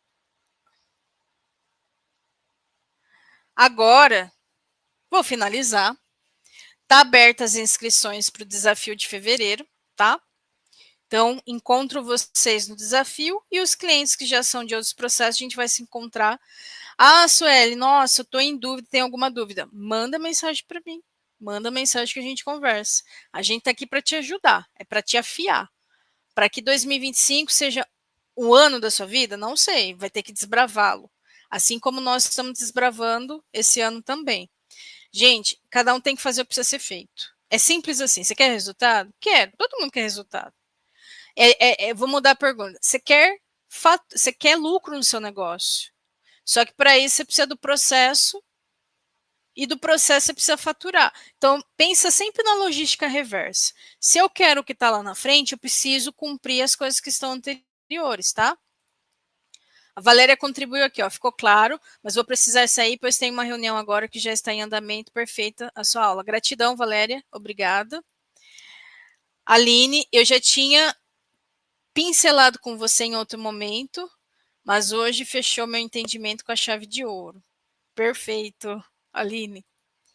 Speaker 1: agora vou finalizar. Tá abertas as inscrições para o desafio de fevereiro, tá? Então, encontro vocês no desafio e os clientes que já são de outros processos, a gente vai se encontrar. Sueli, nossa, eu tô em dúvida, tem alguma dúvida? Manda mensagem para mim. manda mensagem que a gente conversa. A gente tá aqui para te ajudar, é para te afiar. Para que 2025 seja o ano da sua vida, não sei, vai ter que desbravá-lo. Assim como nós estamos desbravando esse ano também. Gente, cada um tem que fazer o que precisa ser feito. É simples assim. Você quer resultado? Quero. Todo mundo quer resultado. Vou mudar a pergunta. Você quer lucro no seu negócio? Só que para isso você precisa do processo e do processo você precisa faturar. Então, pensa sempre na logística reversa. Se eu quero o que está lá na frente, eu preciso cumprir as coisas que estão anteriores, tá? A Valéria contribuiu aqui, ó, ficou claro, mas vou precisar sair, pois tem uma reunião agora que já está em andamento. Perfeita a sua aula. Gratidão, Valéria, obrigada. Aline, eu já tinha pincelado com você em outro momento, mas hoje fechou meu entendimento com a chave de ouro. Perfeito, Aline.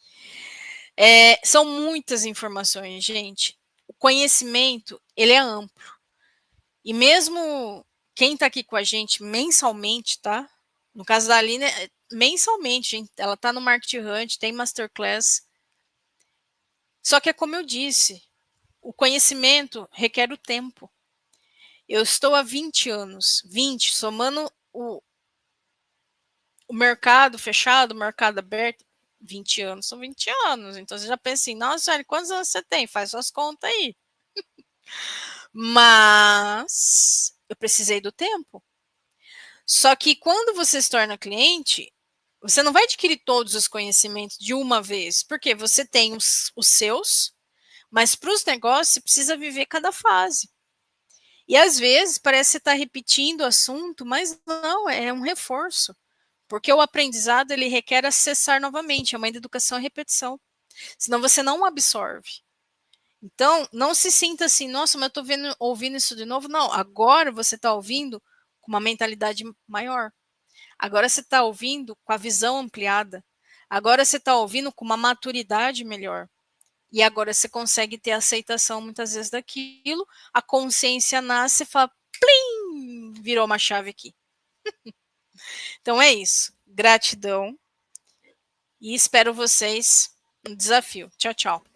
Speaker 1: São muitas informações, gente. O conhecimento, ele é amplo. E mesmo quem está aqui com a gente mensalmente, tá? No caso da Aline, mensalmente, gente, ela está no Market Hunt, tem Masterclass. Só que é como eu disse, o conhecimento requer o tempo. Eu estou há 20 anos, 20, somando o mercado fechado, o mercado aberto, 20 anos são 20 anos. Então você já pensa assim, nossa, olha, quantos anos você tem? Faz suas contas aí. Mas eu precisei do tempo. Só que quando você se torna cliente, você não vai adquirir todos os conhecimentos de uma vez, porque você tem os seus, mas para os negócios você precisa viver cada fase. E às vezes parece que você está repetindo o assunto, mas não, é um reforço. Porque o aprendizado ele requer acessar novamente, é uma educação e repetição. Senão você não absorve. Então, não se sinta assim, nossa, mas eu estou ouvindo isso de novo. Não, agora você está ouvindo com uma mentalidade maior. Agora você está ouvindo com a visão ampliada. Agora você está ouvindo com uma maturidade melhor. E agora você consegue ter aceitação muitas vezes daquilo. A consciência nasce e fala, plim, virou uma chave aqui. Então é isso. Gratidão. E espero vocês no desafio. Tchau, tchau.